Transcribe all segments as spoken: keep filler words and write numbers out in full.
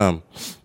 Um,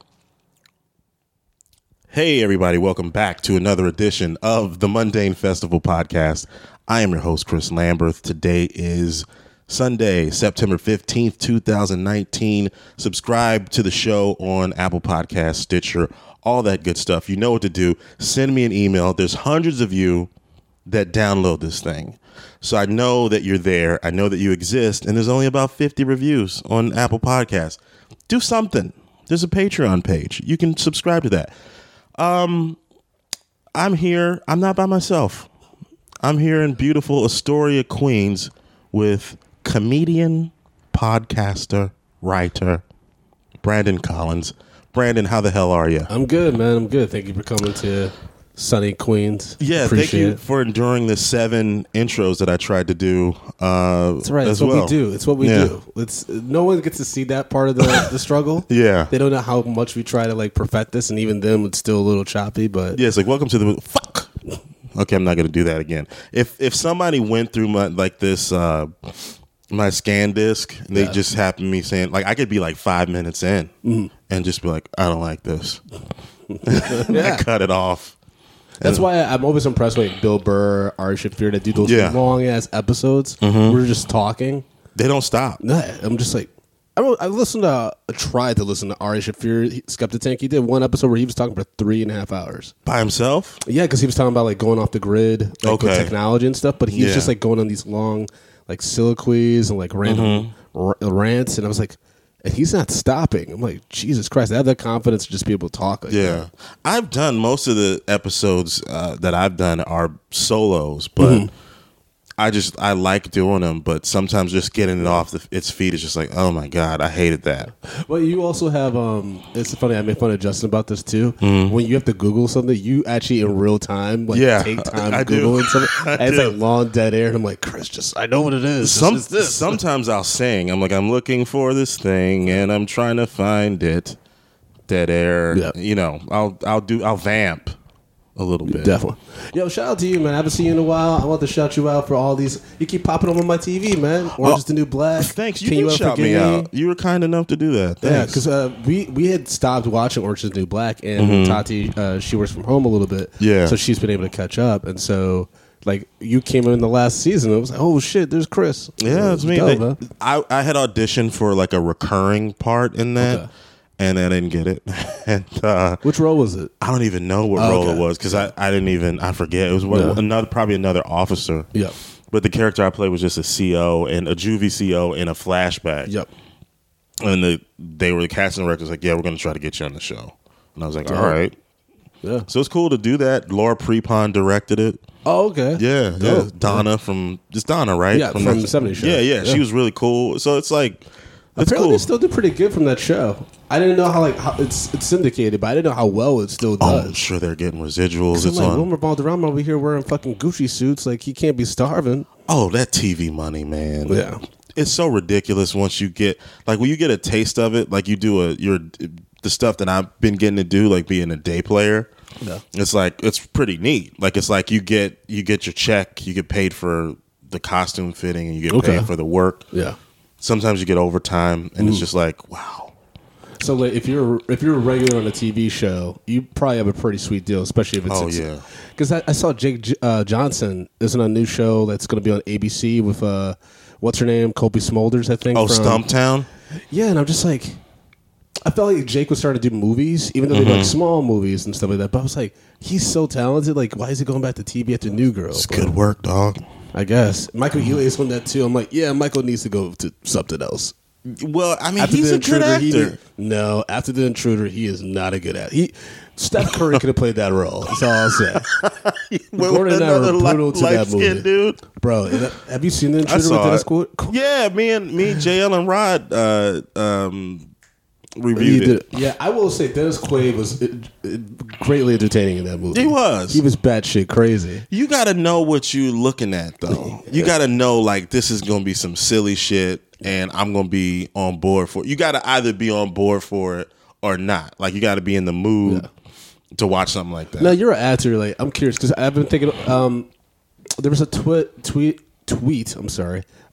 hey, everybody. Welcome back to another edition of the Mundane Festival podcast. I am your host, Chris Lamberth. Today is Sunday, September fifteenth, twenty nineteen. Subscribe to the show on Apple Podcasts, Stitcher, all that good stuff. You know what to do. Send me an email. There's hundreds of you that download this thing. So I know that you're there. I know that you exist. And there's only about fifty reviews on Apple Podcasts. Do something. There's a Patreon page. You can subscribe to that. Um, I'm here. I'm not by myself. I'm here in beautiful Astoria, Queens with comedian, podcaster, writer, Brandon Collins. Brandon, how the hell are you? I'm good, man. I'm good. Thank you for coming to sunny Queens. Yeah, Appreciate thank you it. for enduring the seven intros that I tried to do. Uh, That's right. As It's what well. we do. It's what we Yeah. do. It's no one gets to see that part of the, the struggle. Yeah. They don't know how much we try to like perfect this, and even them, it's still a little choppy. But Yeah, it's like, welcome to the fuck. Okay, I'm not going to do that again. If if somebody went through my like this uh, my scan disc, and they Yeah. just happened me saying like I could be like five minutes in Mm-hmm. and just be like, I don't like this. yeah. I cut it off. That's why I'm always impressed with Bill Burr, Ari Shaffir that do those Yeah. long ass episodes. We're just talking. They don't stop. Nah, I'm just like. I don't, I listened to, I tried to listen to Ari Shaffir, Skeptic Tank. He did one episode where he was talking for three and a half hours. By himself? Yeah, because he was talking about like going off the grid, like with Okay. technology and stuff. But he's Yeah. just like going on these long, like soliloquies and like random Mm-hmm. r- rants. And I was like, and he's not stopping. I'm like, Jesus Christ! I have that confidence to just be able to talk. Like Yeah. that. I've done most of the episodes uh, that I've done are solos, but Mm-hmm. I just I like doing them, but sometimes just getting it off the, its feet is just like, oh my God, I hated that. Well, you also have. um It's funny. I made fun of Justin about this too. When you have to Google something, you actually in real time, like Mm-hmm. Yeah, take time I do. googling something. I And it's do. like long dead air, and I'm like, Chris, just I know what it is. Just- Some, it's this. sometimes I'll sing. I'm like, I'm looking for this thing, and I'm trying to find it. Dead air. Yeah. You know, I'll I'll do I'll vamp a little bit. Definitely. Yo, shout out to you, man. I haven't seen you in a while. I want to shout you out for all these. You keep popping up on my T V, man. Orange is the New Black. Thanks. You Can did ever shout forgive me out. You were kind enough to do that. Yeah, Thanks. because uh, we we had stopped watching Orange is the New Black, and Tati, uh, she works from home a little bit. Yeah. So she's been able to catch up, and so like you came in the last season, it was like, oh shit, there's Chris. Yeah, It it's was me. dope, They- man. I, I had auditioned for like a recurring part in that, Okay. and I didn't get it. and uh, Which role was it? I don't even know what Oh, role okay. it was because I, I didn't even I forget. It was one, Yeah. another probably another officer. Yep. But the character I played was just a C O and a juvie C O in a flashback. Yep. And the they were the casting directors like, yeah, we're going to try to get you on the show. And I was like, Dope. all right. Yeah. So it's cool to do that. Laura Prepon directed it. Oh, okay. Yeah, yeah. Dope. Donna from just Donna, right? Yeah, from the seventies show. Yeah, yeah, Yeah. She was really cool. So it's like it's Apparently, cool. they still do pretty good from that show. I didn't know how like how it's it's syndicated, but I didn't know how well it still Oh, does. I'm sure they're getting residuals. I'm It's like, on. Wilmer Valderrama over here wearing fucking Gucci suits. Like, he can't be starving. Oh, that T V money, man. Yeah. It's so ridiculous once you get like when you get a taste of it, like you do a your the stuff that I've been getting to do, like being a day player. Yeah. It's like it's pretty neat. Like it's like you get you get your check, you get paid for the costume fitting, and you get Okay. paid for the work. Yeah. Sometimes you get overtime, and it's just like, wow. So, like, if you're if you're a regular on a T V show, you probably have a pretty sweet deal, especially if it's. Oh, yeah. Because I, I saw Jake J- uh, Johnson is in a new show that's going to be on A B C with uh, what's her name, Kobe Smulders, I think. Oh, from- Stumptown. Yeah, and I'm just like, I felt like Jake was starting to do movies, even though they were like small movies and stuff like that. But I was like, he's so talented. Like, why is he going back to T V after New Girl? It's But good work, dog. I guess Michael Ealy's on that too. I'm like, yeah, Michael needs to go to something else. Well, I mean, After he's the a good intruder, he actor. did- no, after the intruder, he is not a good actor. He Steph Curry could have played that role. That's all I'll say. Well, Gordon and I were another brutal light- to that light-skinned movie. dude. Bro, and, uh, have you seen the I intruder with saw Dennis it. Quaid? Yeah, me and me, J L and Rod uh, um, He reviewed did- it. Yeah, I will say Dennis Quaid was uh, uh, greatly entertaining in that movie. He was. He was batshit crazy. You got to know what you're looking at, though. You got to know, like, this is going to be some silly shit, and I'm going to be on board for it. You got to either be on board for it or not. Like, you got to be in the mood Yeah. to watch something like that. Now you're an actor. Like, I'm curious because I've been thinking. Um, there was a twi- tweet tweet. I'm sorry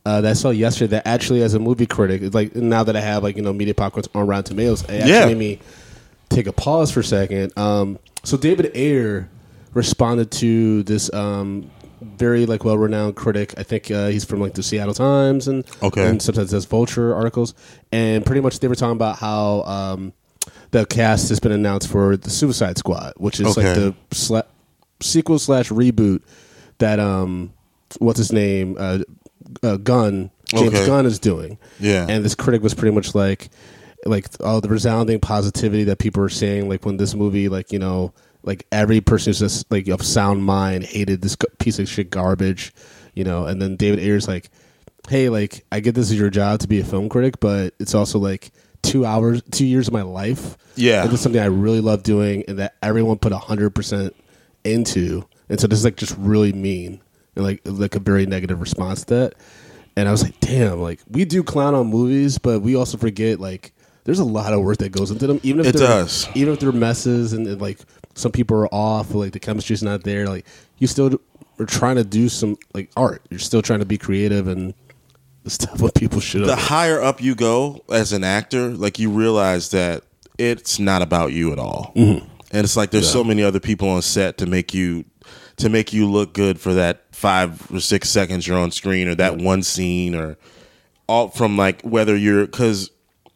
uh, that I saw yesterday that actually, as a movie critic, it's like now that I have like you know Media Popcorns on Rotten Tomatoes, it actually Yeah. made me take a pause for a second. Um, so David Ayer responded to this um, very like well renowned critic. I think uh, he's from like the Seattle Times and Okay. and sometimes does Vulture articles. And pretty much they were talking about how um, the cast has been announced for the Suicide Squad, which is Okay. like the sla- sequel slash reboot that um, what's his name uh, uh, Gunn James Okay. Gunn is doing. Yeah. And this critic was pretty much like like all the resounding positivity that people were saying like when this movie like you know. Like every person who's just like of sound mind hated this g- piece of shit garbage, you know. And then David Ayer's like, "Hey, like I get this is your job to be a film critic, but it's also like two hours, two years of my life. Yeah, and this is something I really love doing, and that everyone put a hundred percent into. And so this is like just really mean and like like a very negative response to that. And I was like, damn, like we do clown on movies, but we also forget like there's a lot of work that goes into them. Even if It they're, does. Even if they're messes and, and like some people are off, or, like the chemistry's not there. Like you still are trying to do some like art. You're still trying to be creative and stuff what people should. The higher up you go as an actor, like you realize that it's not about you at all, mm-hmm. and it's like there's yeah. so many other people on set to make you to make you look good for that five or six seconds you're on screen, or that one scene, or all from like whether you're because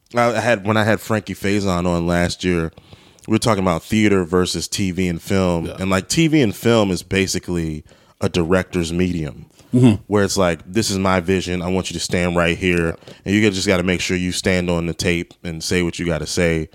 I had when I had Frankie Faison on last year. We were talking about theater versus T V and film. Yeah. And like T V and film is basically a director's medium mm-hmm. where it's like, this is my vision. I want you to stand right here. Yeah. And you just got to make sure you stand on the tape and say what you got to say.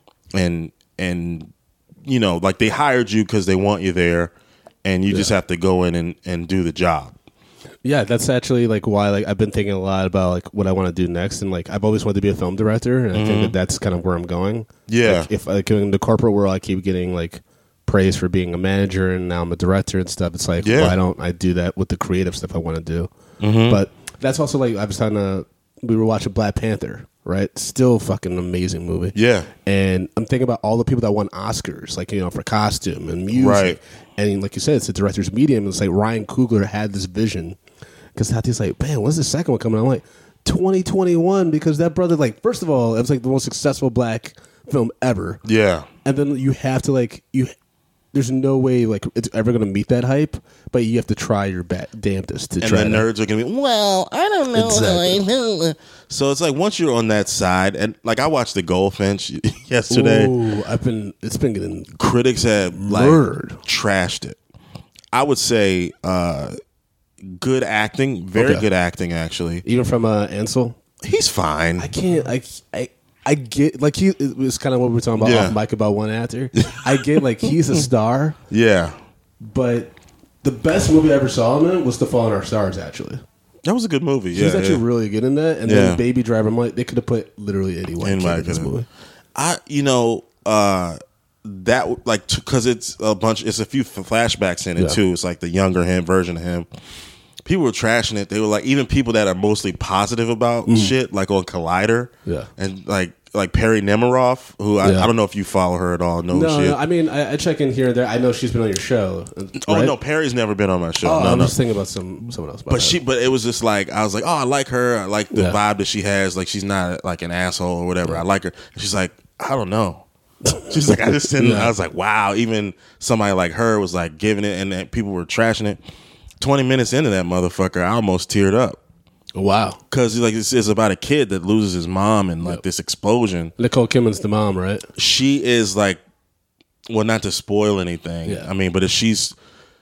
And, and you know, like they hired you because they want you there and you yeah. just have to go in and, and do the job. Yeah, that's actually like why like I've been thinking a lot about like what I want to do next, and like I've always wanted to be a film director, and mm-hmm. I think that that's kind of where I'm going. Yeah, like, if like in the corporate world, I keep getting like praise for being a manager, and now I'm a director and stuff. It's like yeah. why don't I do that with the creative stuff I want to do? Mm-hmm. But that's also like I was talking to we were watching Black Panther, right? Still fucking amazing movie. Yeah, and I'm thinking about all the people that won Oscars, like you know for costume and music, right? And like you said, it's a director's medium. It's like Ryan Coogler had this vision. Because Tati's like, man, when's the second one coming out? I'm like, twenty twenty-one, because that brother, like, first of all, it was like the most successful black film ever. Yeah. And then you have to, like, you. There's no way, like, it's ever going to meet that hype, but you have to try your ba- damnedest to and try And the that. nerds are going to be, well, I don't know. Exactly. I know. So it's like, once you're on that side, and, like, I watched The Goldfinch yesterday. Ooh, I've been, it's been getting Critics have, like, murdered. Trashed it. I would say, uh, good acting, very okay. good acting, actually. Even from uh, Ansel, he's fine. I can't. I, I I get like he. It was kind of what we were talking about yeah. off mic about one actor. I get like he's a star. Yeah, but the best movie I ever saw him in was The Fault in Our Stars. Actually, that was a good movie. He's yeah, actually yeah. really good in that. And yeah. then Baby Driver, I'm like, they could have put literally any white kid in this movie. I, you know, uh, that like because it's a bunch. It's a few flashbacks in it yeah. too. It's like the younger him version of him. People were trashing it. They were like, even people that are mostly positive about mm. shit, like on Collider, yeah, and like like Perry Nemiroff, who I, yeah. I don't know if you follow her at all. No, no, shit. no I mean, I, I check in here and there. I know she's been on your show. Right? Oh no, Perry's never been on my show. Oh, no, I'm no. just thinking about some someone else. But that. she, but it was just like I was like, oh, I like her. I like the yeah. vibe that she has. Like she's not like an asshole or whatever. Yeah. I like her. And she's like, I don't know. She's like, I just didn't. Yeah. I was like, wow. Even somebody like her was like giving it, and then people were trashing it. Twenty minutes into that motherfucker, I almost teared up. Wow, because like this is about a kid that loses his mom and like yep. this explosion. Nicole Kidman's the mom, right? She is like, well, not to spoil anything. Yeah. I mean, but if she's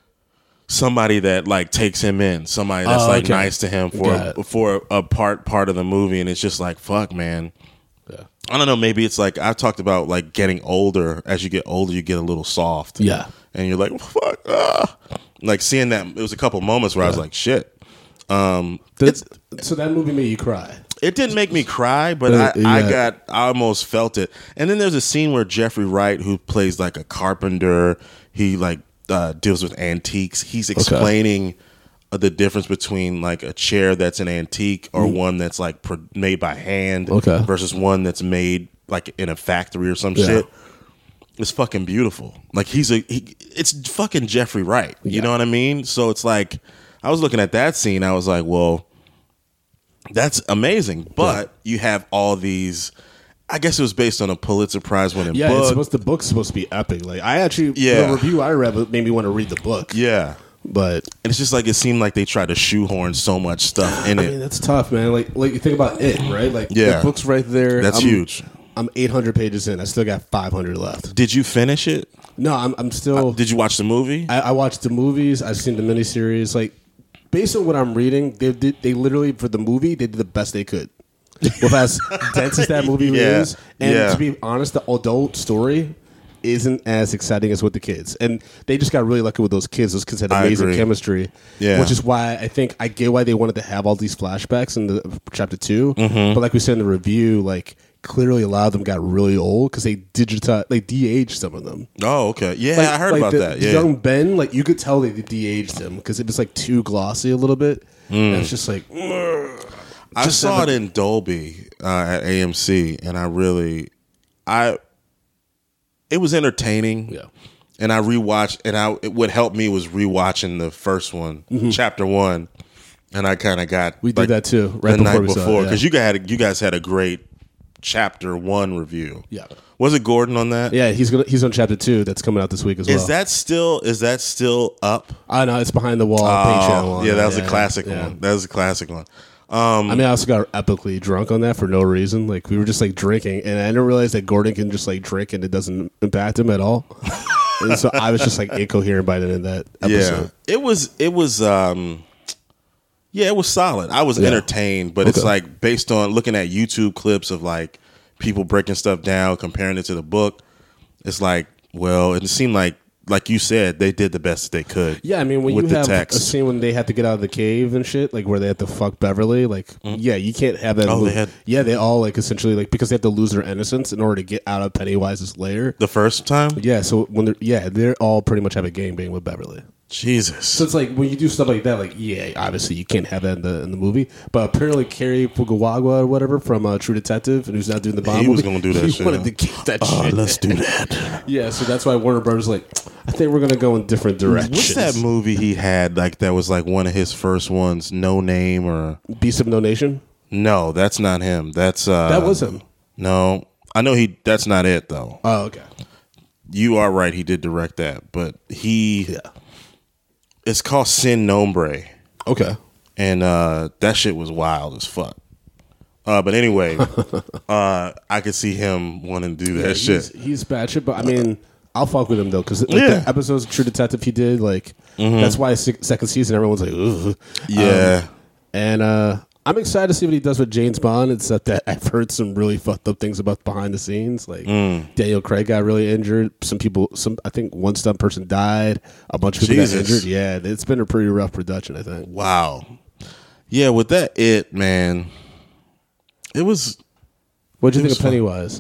somebody that like takes him in, somebody that's oh, like okay. nice to him for for a part part of the movie, and it's just like, fuck, man. Yeah. I don't know. Maybe it's like I've talked about like getting older. As you get older, you get a little soft. Yeah, and you're like, fuck. Ah. Like seeing that, it was a couple moments where yeah. I was like, shit. Um, the, so that movie made you cry. It didn't make me cry, but uh, I, yeah. I got, I almost felt it. And then there's a scene where Jeffrey Wright, who plays like a carpenter, he like uh, deals with antiques. He's explaining okay. the difference between like a chair that's an antique or mm. one that's like made by hand okay. versus one that's made like in a factory or some yeah. shit. It's fucking beautiful. Like he's a, he, it's fucking Jeffrey Wright. You yeah. know what I mean? So it's like, I was looking at that scene. I was like, well, That's amazing. But yeah. you have all these. I guess it was based on a Pulitzer Prize winning yeah, book. Yeah, it's supposed the book's supposed to be epic. Like I actually, yeah. the review I read made me want to read the book. Yeah, but and it's just like it seemed like they tried to shoehorn so much stuff in I it. mean, that's tough, man. Like, like you think about it, right? Like, yeah. the book's right there. That's I'm, huge. I'm eight hundred pages in. I still got five hundred left. Did you finish it? No, I'm. I'm still. Uh, did you watch the movie? I, I watched the movies. I've seen the miniseries. Like, based on what I'm reading, they did. They literally for the movie, they did the best they could. With as dense as that movie yeah. is, and yeah. to be honest, the adult story isn't as exciting as with the kids, and they just got really lucky with those kids. Those kids had amazing chemistry, yeah. which is why I think I get why they wanted to have all these flashbacks in the chapter two. Mm-hmm. But like we said in the review, like clearly a lot of them got really old because they digitized, they de-aged some of them. Oh, okay, yeah, like, I heard like about the, that. Yeah. The young Ben, like you could tell they de-aged him because it was like too glossy a little bit. Mm. And it's just like. I Just saw it in Dolby uh, at A M C, and I really, I, it was entertaining. Yeah. And I rewatched, and I it, what helped me was rewatching the first one, mm-hmm. chapter one, and I kind of got we did like, that too right the before night we before because yeah. you got you guys had a great chapter one review. Yeah. Was it Gordon on that? Yeah, he's gonna he's on chapter two. That's coming out this week as well. Is that still is that still up? I know it's behind the wall. Oh, Patreon yeah, that was yeah, a classic yeah. one. That was a classic one. Um, I mean, I also got epically drunk on that for no reason. Like we were just like drinking, and I didn't realize that Gordon can just like drink and it doesn't impact him at all. And so I was just like incoherent by the end of that episode. Yeah, it was it was um, yeah, it was solid. I was yeah. entertained, but okay. it's like based on looking at YouTube clips of like people breaking stuff down, comparing it to the book. It's like, well, it seemed like. Like you said, they did the best they could. Yeah, I mean, when with you the have text. a scene when they had to get out of the cave and shit, like where they had to fuck Beverly, like, mm. yeah, you can't have that. Oh, lo- they had- yeah, they all like essentially like because they have to lose their innocence in order to get out of Pennywise's lair. The first time, yeah. So when they're yeah, they're all pretty much have a gangbang with Beverly. Jesus. So it's like when you do stuff like that, like yeah, obviously you can't have that in the in the movie. But apparently, Cary Fukunaga or whatever from uh, True Detective, and who's not doing the Bond he movie, was going to do that. He shit. wanted to keep that uh, shit. Let's do that. Yeah, so that's why Warner Brothers like, I think we're going to go in different directions. What's that movie he had like that was like one of his first ones? No Name or Beast of No Nation? No, that's not him. That's uh, that was him. No, I know he. That's not it though. Oh, okay. You are right. He did direct that, but he. Yeah. It's called Sin Nombre. Okay. And uh, that shit was wild as fuck. Uh, but anyway, uh, I could see him wanting to do that yeah, shit. He's, he's bad shit, but I mean, I'll fuck with him though because like, yeah. the episodes of True Detective he did, like mm-hmm. that's why se- second season everyone's like, ugh. Yeah. Um, and uh, I'm excited to see what he does with James Bond. Except that I've heard some really fucked up things about behind the scenes. Like mm. Daniel Craig got really injured. Some people, some I think one stunt person died. A bunch of people Jesus. got injured. Yeah, it's been a pretty rough production. I think. Wow. Yeah, with that, it man, it was. What do you think of Pennywise?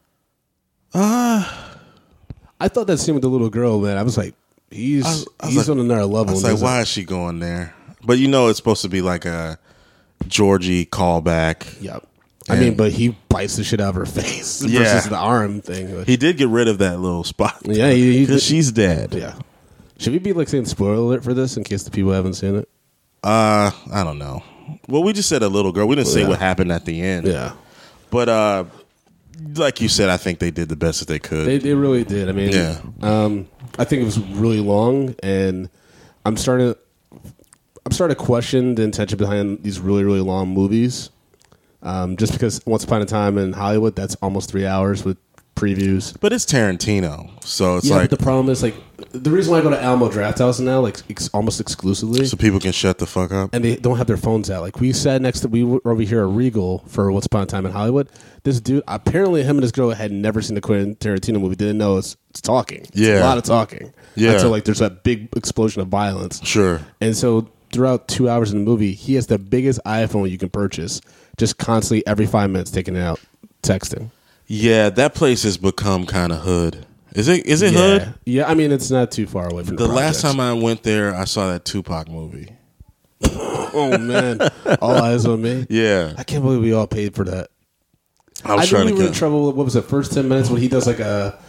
Uh I thought that scene with the little girl, man. I was like, he's I was, I was he's like, on another level. I was like, why is she going there? But you know, it's supposed to be like a Georgie callback. Yep. I mean, but he bites the shit out of her face yeah. versus the arm thing. He did get rid of that little spot. Yeah, because she's dead. Yeah. Should we be like saying spoiler alert for this in case the people haven't seen it? Uh, I don't know. Well, we just said a little girl. We didn't say yeah. what happened at the end. Yeah. But uh, like you said, I think they did the best that they could. They, they really did. I mean, yeah. Um, I think it was really long, and I'm starting. To, I'm starting to question the intention behind these really, really long movies. Um, just because Once Upon a Time in Hollywood, that's almost three hours with previews. But it's Tarantino, so it's yeah, like but the problem is like the reason why I go to Alamo Drafthouse now, like ex- almost exclusively, so people can shut the fuck up, and they don't have their phones out. Like we sat next to we were over here at Regal for Once Upon a Time in Hollywood. This dude, apparently, him and this girl had never seen the Quentin Tarantino movie. Didn't know it's, it's talking. It's yeah, a lot of talking. Yeah, until like there's that big explosion of violence. Sure, and so throughout two hours in the movie, he has the biggest iPhone you can purchase, just constantly every five minutes taking it out, texting. Yeah, that place has become kind of hood. Is it? Is it yeah. hood? Yeah, I mean it's not too far away from the. The last time I went there, I saw that Tupac movie. Oh man, All Eyes on Me. Yeah, I can't believe we all paid for that. I was I trying knew to we were get in trouble. What was it? First ten minutes when he does like a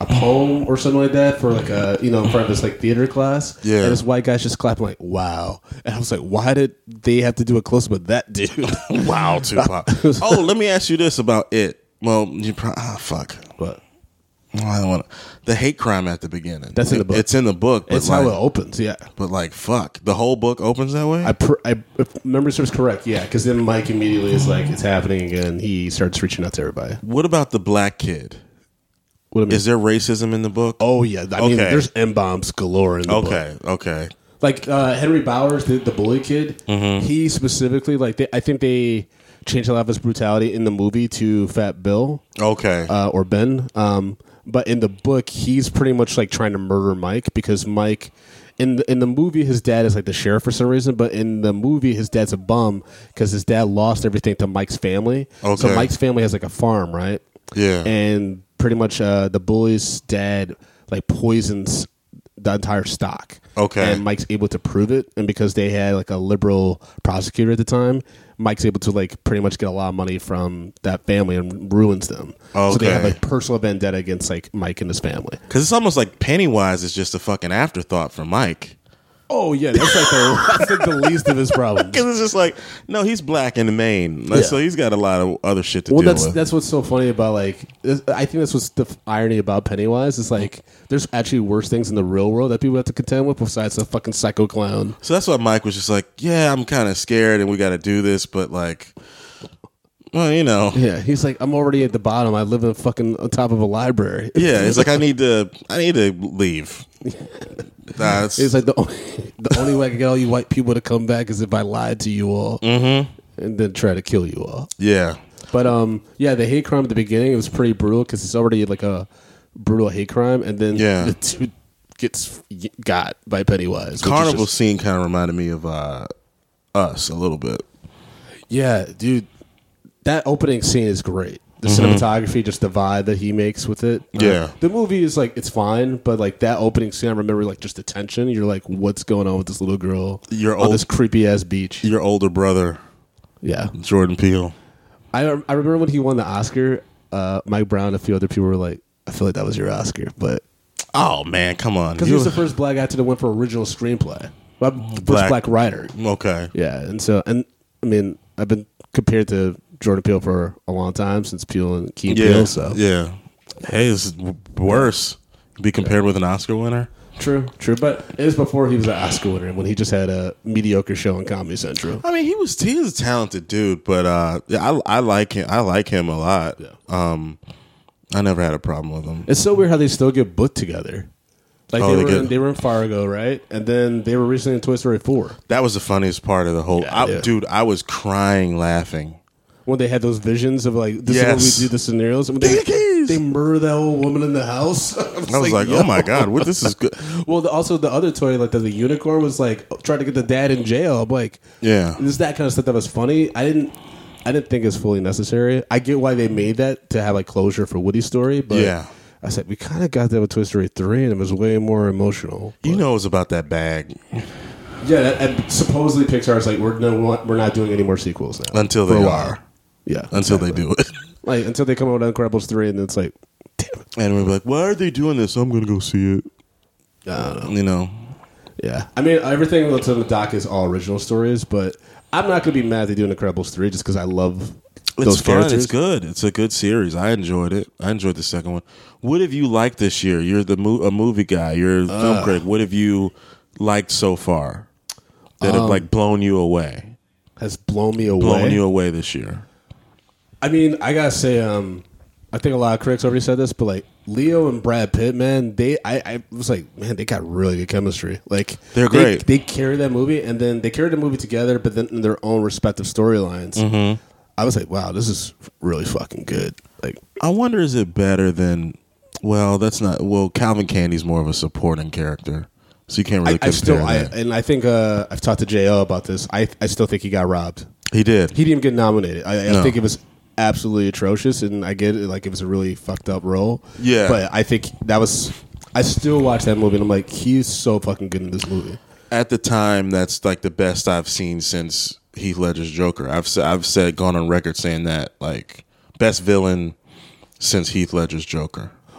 a poem or something like that for like a you know in front of this like theater class. Yeah. And this white guy's just clapping like wow, and I was like, why did they have to do a close up of that dude? Wow, Tupac. Oh, let me ask you this about it. Well, you probably ah fuck. What? Oh, I don't want the hate crime at the beginning. That's in the book. It's in the book. But It's like, how it opens. Yeah. But like, fuck, the whole book opens that way. I, pr- I if memory serves correct, yeah, because then Mike immediately is like, it's happening again. He starts reaching out to everybody. What about the black kid? What do I mean? Is there racism in the book? Oh yeah, I mean, Okay. there's M bombs galore in the book. Okay, okay. Like uh, Henry Bowers, the, the bully kid, Mm-hmm. he specifically like they, I think they changed a lot of his brutality in the movie to Fat Bill Okay. uh, or Ben. Um, but in the book, he's pretty much like trying to murder Mike because Mike. In the, in the movie, his dad is like the sheriff for some reason, but in the movie, his dad's a bum because his dad lost everything to Mike's family. So Okay. Mike's family has like a farm, right? Yeah. And pretty much uh, the bully's dad like poisons the entire stock. Okay. And Mike's able to prove it, and because they had like a liberal prosecutor at the time, Mike's able to like pretty much get a lot of money from that family and ruins them. So they have Okay. like personal vendetta against like Mike and his family. Because it's almost like Pennywise is just a fucking afterthought for Mike. Oh yeah, that's like the that's like the least of his problems. Because it's just like, no, he's black in the main, like, Yeah. so he's got a lot of other shit to Well, deal that's with. that's what's so funny about like this- I think that's what's the f- irony about Pennywise is like there's actually worse things in the real world that people have to contend with besides the fucking psycho clown. So that's why Mike was just like, yeah, I'm kind of scared and we got to do this, but like, well, you know, Yeah, he's like, I'm already at the bottom. I live in fucking on top of a library. yeah, it's like I need to, I need to leave. Nah, it's, It's like the only, the only way I can get all you white people to come back is if I lied to you all and then try to kill you all. yeah, But um, yeah, the hate crime at the beginning it was pretty brutal because it's already like a brutal hate crime, and then Yeah. the dude gets got by Pennywise. which is carnival just- scene kind of reminded me of uh, Us a little bit. Yeah, dude, that opening scene is great. The cinematography, just the vibe that he makes with it. Uh, Yeah. the movie is like it's fine, but like that opening scene, I remember like just the tension. You're like, what's going on with this little girl Your on old- this creepy ass beach? Your older brother, Yeah, Jordan Peele. I I remember when he won the Oscar. Uh, Mike Brown and a few other people were like, I feel like that was your Oscar, but Oh man, come on, because he was the first black actor to win for original screenplay, well, the first Black. black writer. okay. Yeah, and so and I mean, I've been compared to Jordan Peele for a long time since Peele and Key and Yeah, Peele. So yeah. Hey, it's w- worse. Be compared with an Oscar winner. true, true. But it was before he was an Oscar winner when he just had a mediocre show on Comedy Central. I mean, he was he was a talented dude, but uh, yeah, I I like him. I like him a lot. Yeah. Um, I never had a problem with him. It's so weird how they still get booked together. Like Oh, they, they were get- in, they were in Fargo, right? And then they were recently in Toy Story four That was the funniest part of the whole. Yeah, I, yeah. Dude, I was crying laughing. when they had those visions of like this Yes. is what we do the scenarios. And when Give they me the keys. they murder that old woman in the house. I was like, yo. oh my god, what this is good. Well, the, also the other toy, like the, the unicorn, was like trying to get the dad in jail. I'm like, Yeah. this is that kind of stuff that was funny. I didn't, I didn't think it's fully necessary. I get why they made that to have like closure for Woody's story, but Yeah. I said we kind of got that with Toy Story three, and it was way more emotional. You know, it was about that bag Yeah, that, and supposedly Pixar is like we're no, we're not doing any more sequels now until for they a are. while. Yeah, Until exactly. they do it. like until they come out with Incredibles three, and it's like, damn it, And we're like, why are they doing this? I'm going to go see it. I don't know. You know? Yeah, I mean everything that's on the doc is all original stories, but I'm not going to be mad they do Incredibles three just because I love It's those fun. characters. It's good. It's a good series. I enjoyed it. I enjoyed the second one. What have you liked this year? You're the mo- a movie guy. You're a film critic. What have you liked so far that have like blown you away? Has blown me away. Blown you away this year? I mean, I gotta say, um, I think a lot of critics already said this, but like Leo and Brad Pitt, man, they, I, I was like, man, they got really good chemistry. Like They're they, great. They carried that movie, and then they carried the movie together, but then in their own respective storylines. Mm-hmm. I was like, wow, this is really fucking good. Like, I wonder, is it better than? Well, that's not. Well, Calvin Candy's more of a supporting character, so you can't really I, I compare still, I, that. and I think uh, I've talked to J L about this. I, I still think he got robbed. He did. He didn't even get nominated. I, I No. think it was absolutely atrocious, and I get it. Like it was a really fucked up role. Yeah. but I think that was. I still watch that movie, and I'm like, he's so fucking good in this movie. At the time, that's like the best I've seen since Heath Ledger's Joker. I've sa- I've said gone on record saying that like best villain since Heath Ledger's Joker.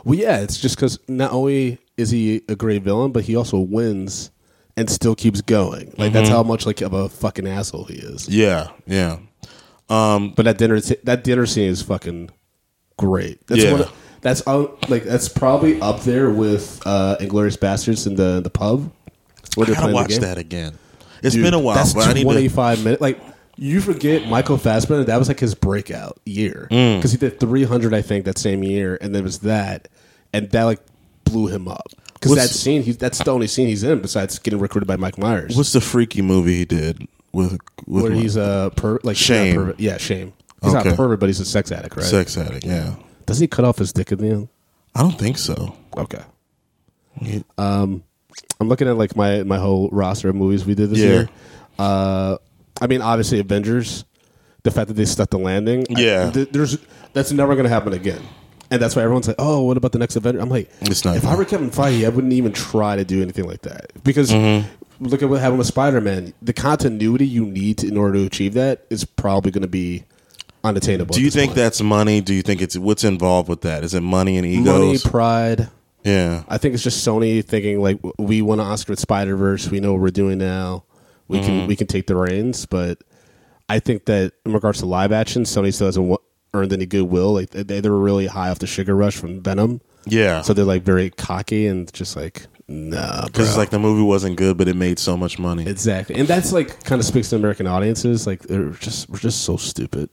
Well, yeah, it's just because not only is he a great villain, but he also wins and still keeps going. Like mm-hmm. that's how much like of a fucking asshole he is. Yeah, yeah. Um, but that dinner that dinner scene is fucking great. That's yeah. one of, that's uh, like that's probably up there with uh, Inglourious Basterds in the the pub. I gotta watch that again. It's Dude, been a while. That's but I need twenty-five to... minutes. Like you forget Michael Fassbender. That was like his breakout year because mm. he did three hundred, I think, that same year, and there was that, and that like blew him up. Because that scene, he, that's the only scene he's in besides getting recruited by Mike Myers. What's the freaky movie he did with, with where my, he's a per, like Shame? Pervert. Yeah, Shame. He's okay. not a pervert, but he's a sex addict, right? Sex addict, yeah. Does he cut off his dick in the end? I don't think so. Okay. Yeah. Um, I'm looking at like my my whole roster of movies we did this yeah. year. Uh, I mean, obviously Avengers. The fact that they stuck the landing, yeah, I, th- there's that's never going to happen again. And that's why everyone's like, "Oh, what about the next Avenger?" I'm like, it's not if fun. I were Kevin Feige, I wouldn't even try to do anything like that because mm-hmm. look at what happened with Spider-Man. The continuity you need to, in order to achieve that is probably going to be unattainable. Do you think point. that's money? Do you think it's what's involved with that? Is it money and egos? Money, pride. Yeah, I think it's just Sony thinking like we want to Oscar with Spider-Verse. We know what we're doing now. We mm-hmm. can we can take the reins, but I think that in regards to live action, Sony still hasn't wa- earned any goodwill. Like they, they were really high off the sugar rush from Venom. Yeah. So they're like very cocky and just like, nah, because it's like the movie wasn't good, but it made so much money. Exactly, and that's like kind of speaks to American audiences. Like they're just we're just so stupid.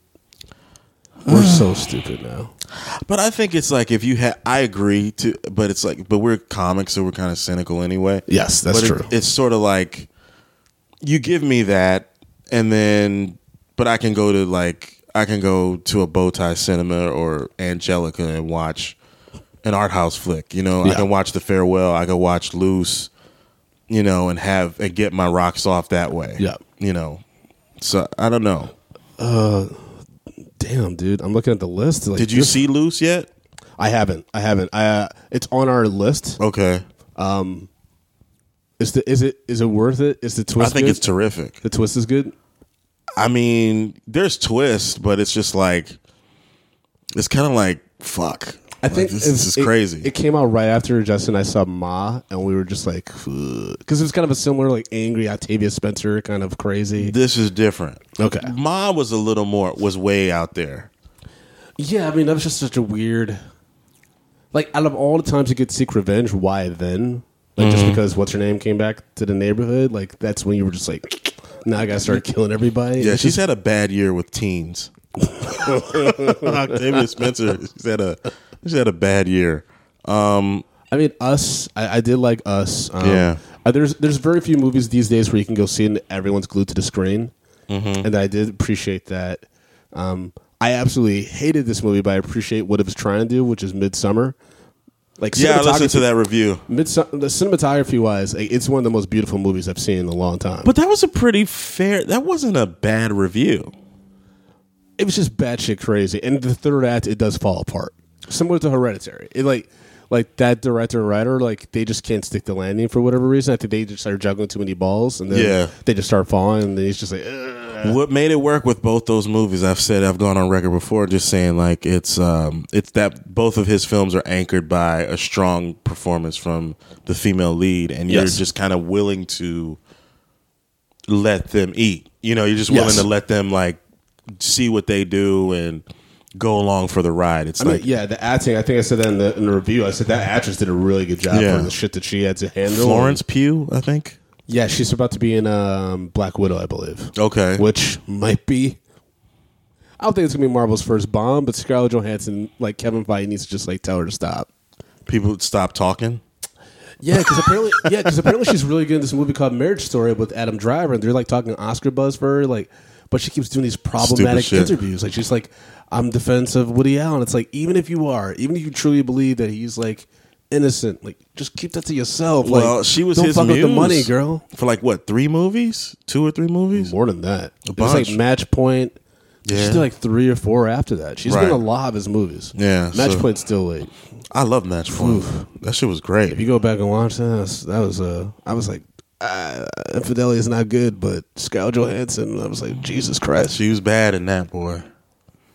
We're so stupid now. But I think it's like if you had, I agree to, but it's like, but we're comics, so we're kind of cynical anyway. Yes, that's but true. It, it's sort of like you give me that, and then, but I can go to like. I can go to a Bowtie Cinema or Angelica and watch an art house flick. You know, yeah. I can watch The Farewell. I can watch Loose. You know, and have and get my rocks off that way. Yeah, you know. So I don't know. Uh, damn, dude, I'm looking at the list. Like, Did you this, see Loose yet? I haven't. I haven't. I. Uh, it's on our list. Okay. Um, is the is it is it worth it? Is the twist? I think good? it's terrific. The twist is good. I mean, there's twists, but it's just like it's kind of like fuck. I like, think this, this is it, crazy. It came out right after Justin and I saw Ma, and we were just like, because it was kind of a similar, like angry Octavia Spencer, kind of crazy. This is different. Okay, Ma was a little more was way out there. Yeah, I mean that was just such a weird. Like out of all the times you could seek revenge, why then? Like mm-hmm. just because what's her name came back to the neighborhood, like that's when you were just like. Now I gotta start killing everybody. Yeah, it's she's just... had a bad year with teens. Octavia Spencer, she's had a she's had a bad year. Um, I mean, Us. I, I did like Us. Um, yeah. Uh, there's there's very few movies these days where you can go see and everyone's glued to the screen, mm-hmm. and I did appreciate that. Um, I absolutely hated this movie, but I appreciate what it was trying to do, which is Midsummer. Like yeah, I listened to that review. Midsum- the cinematography wise, like, it's one of the most beautiful movies I've seen in a long time. But that was a pretty fair. That wasn't a bad review. It was just batshit crazy, and the third act it does fall apart, similar to Hereditary. It like like that director and writer like they just can't stick the landing for whatever reason. I think they just started juggling too many balls, and then yeah. they just start falling, and then he's just like. Ugh. What made it work with both those movies? I've said I've gone on record before, just saying like it's um, it's that both of his films are anchored by a strong performance from the female lead, and you're yes. just kind of willing to let them eat. You know, you're just willing yes. to let them like see what they do and go along for the ride. It's I like mean, yeah, the acting. I think I said that in the, in the review. I said that actress did a really good job yeah. for the shit that she had to handle. Florence Pugh, I think. Yeah, she's about to be in um, Black Widow, I believe. Okay. Which might be... I don't think it's going to be Marvel's first bomb, but Scarlett Johansson, like Kevin Feige, needs to just like tell her to stop. People stop talking? Yeah, because apparently, yeah, because apparently she's really good in this movie called Marriage Story with Adam Driver, and they're like talking Oscar buzz for her, like, but she keeps doing these problematic interviews. Like, she's like, I'm defense of Woody Allen. It's like, even if you are, even if you truly believe that he's like... innocent, like just keep that to yourself. Well, like, she was don't his fuck muse with the money, girl. For like what, three movies, two or three movies, more than that. A it was bunch. like Match Point. Yeah. She did like three or four after that. She's right. been in a lot of his movies. Yeah, Match so, Point's still late. I love Match Point. Oof. That shit was great. If you go back and watch that, that was, that was uh, I was like, uh, Infidelity is not good, but Scarlett Johansson, I was like, Jesus Christ, she was bad in that, boy.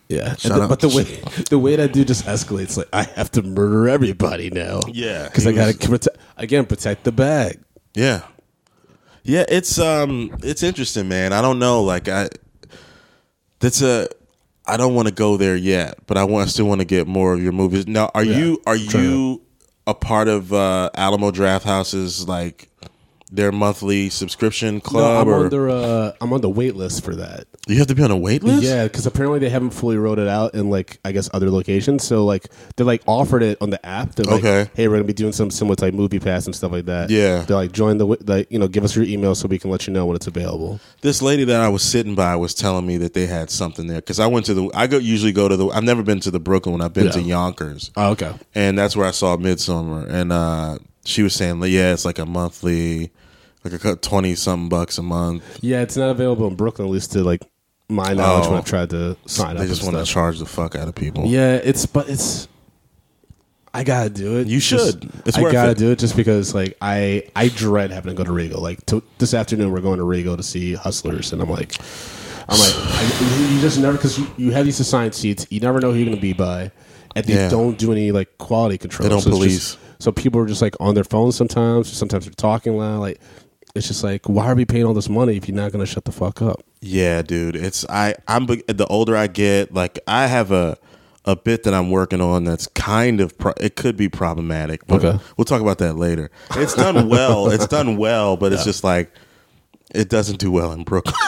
Yeah, Shout the, out- but the way the way that dude just escalates, like I have to murder everybody now. Yeah, because he I gotta was- protect, again protect the bag. Yeah, yeah. It's um, it's interesting, man. I don't know. Like I, that's a. I don't want to go there yet, but I want. I still want to get more of your movies. Now, are Yeah, you are try you a part of uh, Alamo Drafthouse's like their monthly subscription No, club? I'm or on their uh, I'm on the wait list for that. you have to be on a wait list? Yeah, because apparently they haven't fully rolled it out in like I guess other locations. So like they like offered it on the app. They're like, Okay. hey, we're gonna be doing some similar type movie pass and stuff like that. Yeah. they're like join the like you know give us your email so we can let you know when it's available. This lady that I was sitting by was telling me that they had something there because I went to the. I go usually go to the. I've never been to the Brooklyn one. I've been Yeah. to Yonkers. Oh, okay. And that's where I saw Midsummer. And uh, she was saying, like, yeah, it's like a monthly, like a twenty something bucks a month. Yeah, it's not available in Brooklyn, at least to like my knowledge Oh. when I've tried to sign up. They just and want to stuff. charge the fuck out of people. Yeah, it's but it's. I gotta do it. You Just- should. It's I worth gotta it. do it just because like I I dread having to go to Regal. Like to, this afternoon we're going to Regal to see Hustlers, and I'm like, I'm like, I, you just never because you, you have these assigned seats. You never know who you're gonna be by, and they Yeah. don't do any like quality control. They don't So it's police. just- so people are just like on their phones sometimes. Sometimes they're talking loud. Like it's just like, why are we paying all this money if you're not gonna shut the fuck up? Yeah, dude. It's I. I'm be- the older I get, like I have a a bit that I'm working on that's kind of pro- it could be problematic. But Okay. we'll talk about that later. It's done well. It's done well, but it's just like it doesn't do well in Brooklyn.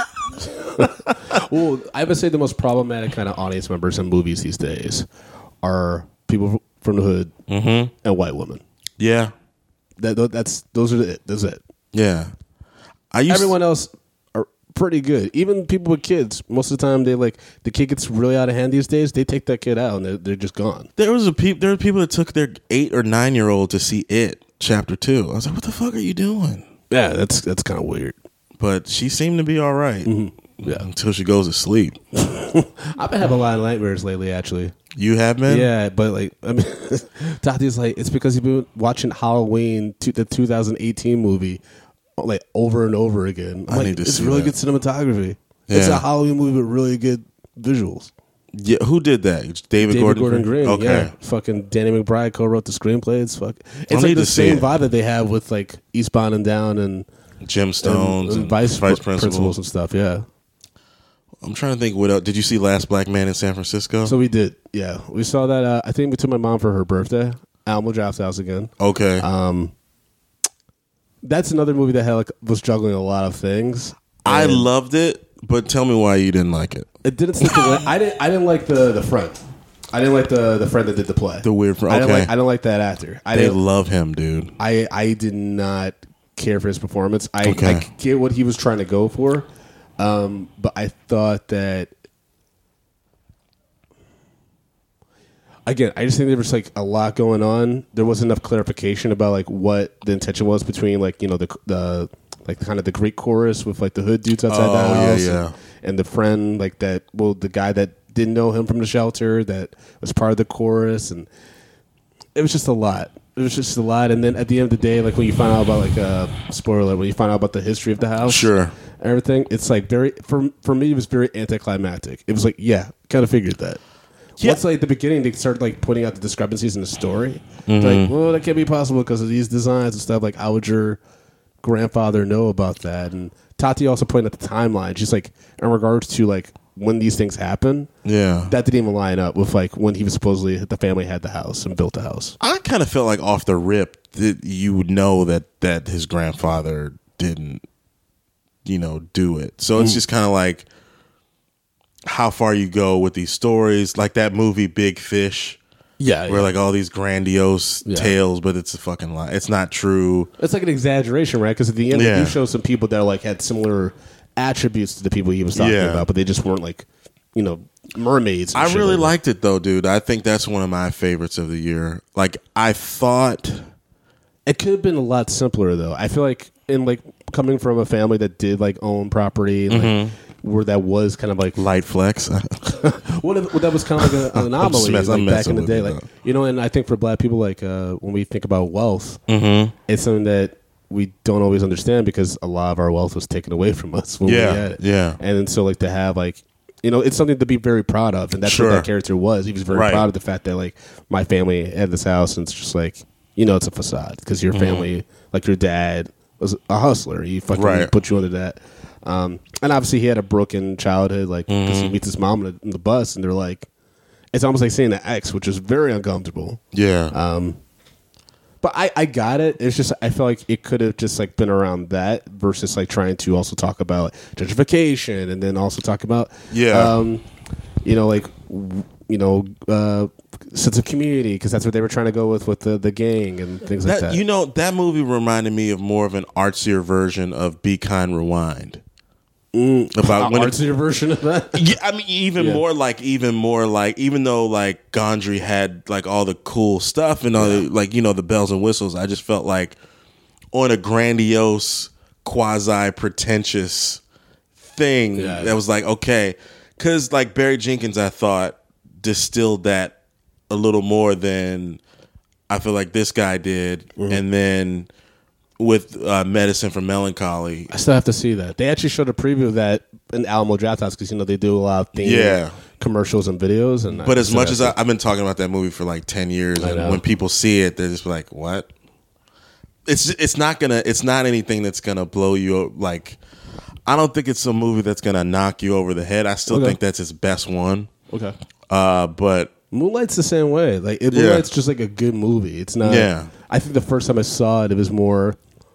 Well, I would say the most problematic kind of audience members in movies these days are people from the hood and white women. Yeah, That that's those are it. That's it. yeah. I used Everyone else are pretty good. Even people with kids, most of the time they like the kid gets really out of hand these days. They take that kid out and they're, they're just gone. There was a peop, there were people that took their eight or nine year old to see It Chapter Two. I was like, "What the fuck are you doing?" Yeah, that's that's kind of weird. But she seemed to be all right Yeah, until she goes to sleep. I've been having a lot of nightmares lately. Actually, You have been? yeah, but like I mean, Tati's like it's because you've been watching Halloween, to, the two thousand eighteen movie, like over and over again. I'm I like, need to it's see really that. good cinematography. It's Yeah. a Halloween movie with really good visuals. Yeah. Who did that? David, David Gordon, Gordon Green. Okay. Yeah. Fucking Danny McBride co-wrote the screenplay. It's fuck. It's I'll like need the to see same it. vibe that they have with like Eastbound and Down and, Jim and, Stones and and, Vice, Vice, Pr- Principal. Principals and stuff. Yeah. I'm trying to think what else. Did you see Last Black Man in San Francisco? So we did. Yeah, we saw that. Uh, I think we took my mom for her birthday. Alamo Drafthouse again. okay. Um, that's another movie that had like was juggling a lot of things. I And loved it, but tell me why you didn't like it. it didn't stick to the, I didn't. I didn't like the the friend. I didn't like the the friend that did the play. The weird friend. I didn't Okay. like. I didn't like that actor. I They didn't. love him, dude. I I did not care for his performance. I, Okay. I get what he was trying to go for, um, but I thought that again, I just think there was like a lot going on. There wasn't enough clarification about like what the intention was between like you know the the like kind of the Greek chorus with like the hood dudes outside Oh, the yeah, house, yeah. And, and the friend like that. Well, the guy that didn't know him from the shelter that was part of the chorus, and it was just a lot. It was just a lot. And then at the end of the day, like when you find out about like uh spoiler alert, when you find out about the history of the house, Sure. and everything, it's like very for for me it was very anticlimactic. It was like, yeah, kind of figured that. Yeah. Once like at the beginning they started like pointing out the discrepancies in the story. Mm-hmm. Like, well, that can't be possible because of these designs and stuff. Like, how would your grandfather know about that? And Tati also pointed at the timeline. She's like, in regards to like when these things happen, Yeah. that didn't even line up with like when he was supposedly the family had the house and built the house. I kind of felt like off the rip that you would know that that his grandfather didn't, you know, do it. So it's just kind of like how far you go with these stories, like that movie Big Fish, Yeah, where like all these grandiose Yeah. tales, but it's a fucking lie. It's not true. it's like an exaggeration, right? Because at the end, Yeah. they do show some people that like had similar attributes to the people he was talking Yeah. about, but they just weren't like, you know, mermaids. and I shit really like that. liked it though, dude. I think that's one of my favorites of the year. Like I thought, It could have been a lot simpler, though. I feel like in like coming from a family that did like own property, like, Mm-hmm. where that was kind of like light flex. what if, well, that was kind of like a, an anomaly, mess- I'm like back messing in the with day, you, like though. you know. And I think for Black people, like uh, when we think about wealth, Mm-hmm. it's something that we don't always understand because a lot of our wealth was taken away from us when we Yeah, had it. yeah. And then so like to have like You know, it's something to be very proud of, and that's Sure. what that character was. He was very Right. proud of the fact that like my family had this house, and it's just like, you know, it's a facade because your family, like your dad, was a hustler. He fucking Right. put you under that. Um, and obviously, he had a broken childhood, like because Mm-hmm. he meets his mom in the, in the bus, and they're like, it's almost like seeing an ex, which is very uncomfortable. Yeah. Um, But I, I got it. It's just I feel like it could have just like been around that versus like trying to also talk about gentrification and then also talk about Yeah. um, you know, like w- you know, uh, sense of community because that's what they were trying to go with with the, the gang and things like that, that. you know, that movie reminded me of more of an artsier version of Be Kind Rewind. About An when it- artsier version of that. Yeah, I mean, even Yeah. more like, even more like, even though like Gondry had like all the cool stuff and all the, like, you know, the bells and whistles, I just felt like on a grandiose, quasi pretentious thing Yeah. that was like, okay, because like Barry Jenkins, I thought distilled that a little more than I feel like this guy did, Mm-hmm. and then with uh, Medicine for Melancholy. I still have to see that. They actually showed a preview of that in Alamo Drafthouse because you know they do a lot of theme Yeah. commercials and videos. And But I as still much have as to- I, I've been talking about that movie for like ten years, I and know. when people see it, they're just like, "What?" It's it's not gonna it's not anything that's gonna blow you like. I don't think it's a movie that's gonna knock you over the head. I still Okay. think that's his best one. okay. Uh, but Moonlight's the same way. Like it, Yeah. Moonlight's just like a good movie. It's not. Yeah. I think the first time I saw it, it was more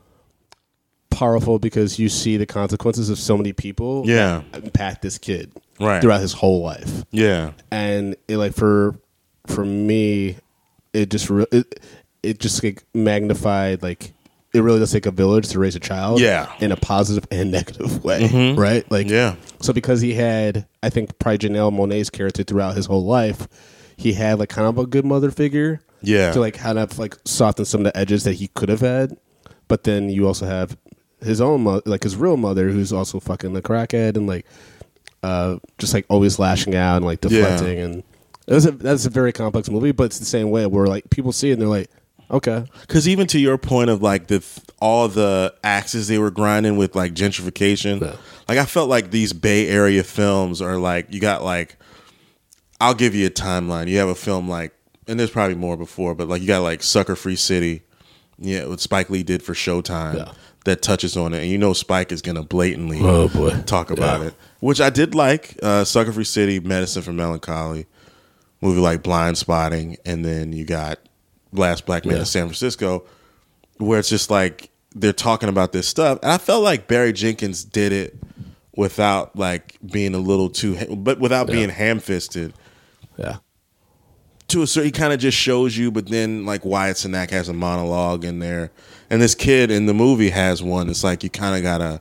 powerful because you see the consequences of so many people. Yeah. that impact this kid Right. throughout his whole life, yeah, and it, like for for me, it just re- it, it just like magnified like. It really does take a village to raise a child, Yeah. in a positive and negative way, right? Like, Yeah. So because he had, I think, probably Janelle Monáe's character throughout his whole life, he had like kind of a good mother figure, Yeah. to like kind of like soften some of the edges that he could have had. But then you also have his own mother, like his real mother, who's also fucking the crackhead and like, uh, just like always lashing out and like deflecting, and it was a, that's a very complex movie. But it's the same way where like people see it and they're like, okay. because even to your point of like the all the axes they were grinding with like gentrification, Yeah. like I felt like these Bay Area films are like you got like I'll give you a timeline. You have a film like, and there's probably more before, but like you got like Sucker Free City, yeah, what Spike Lee did for Showtime. Yeah. That touches on it, and you know Spike is gonna blatantly Oh, boy. talk about Yeah. it, which I did like. Uh, Sucker Free City, Medicine for Melancholy, movie like Blind Spotting, and then you got Last Black Man Yeah. in San Francisco, where it's just like they're talking about this stuff, and I felt like Barry Jenkins did it without like being a little too, but without being ham-fisted. Yeah. To a certain, he kind of just shows you, but then like Wyatt Cenac has a monologue in there, and this kid in the movie has one. It's like you kind of gotta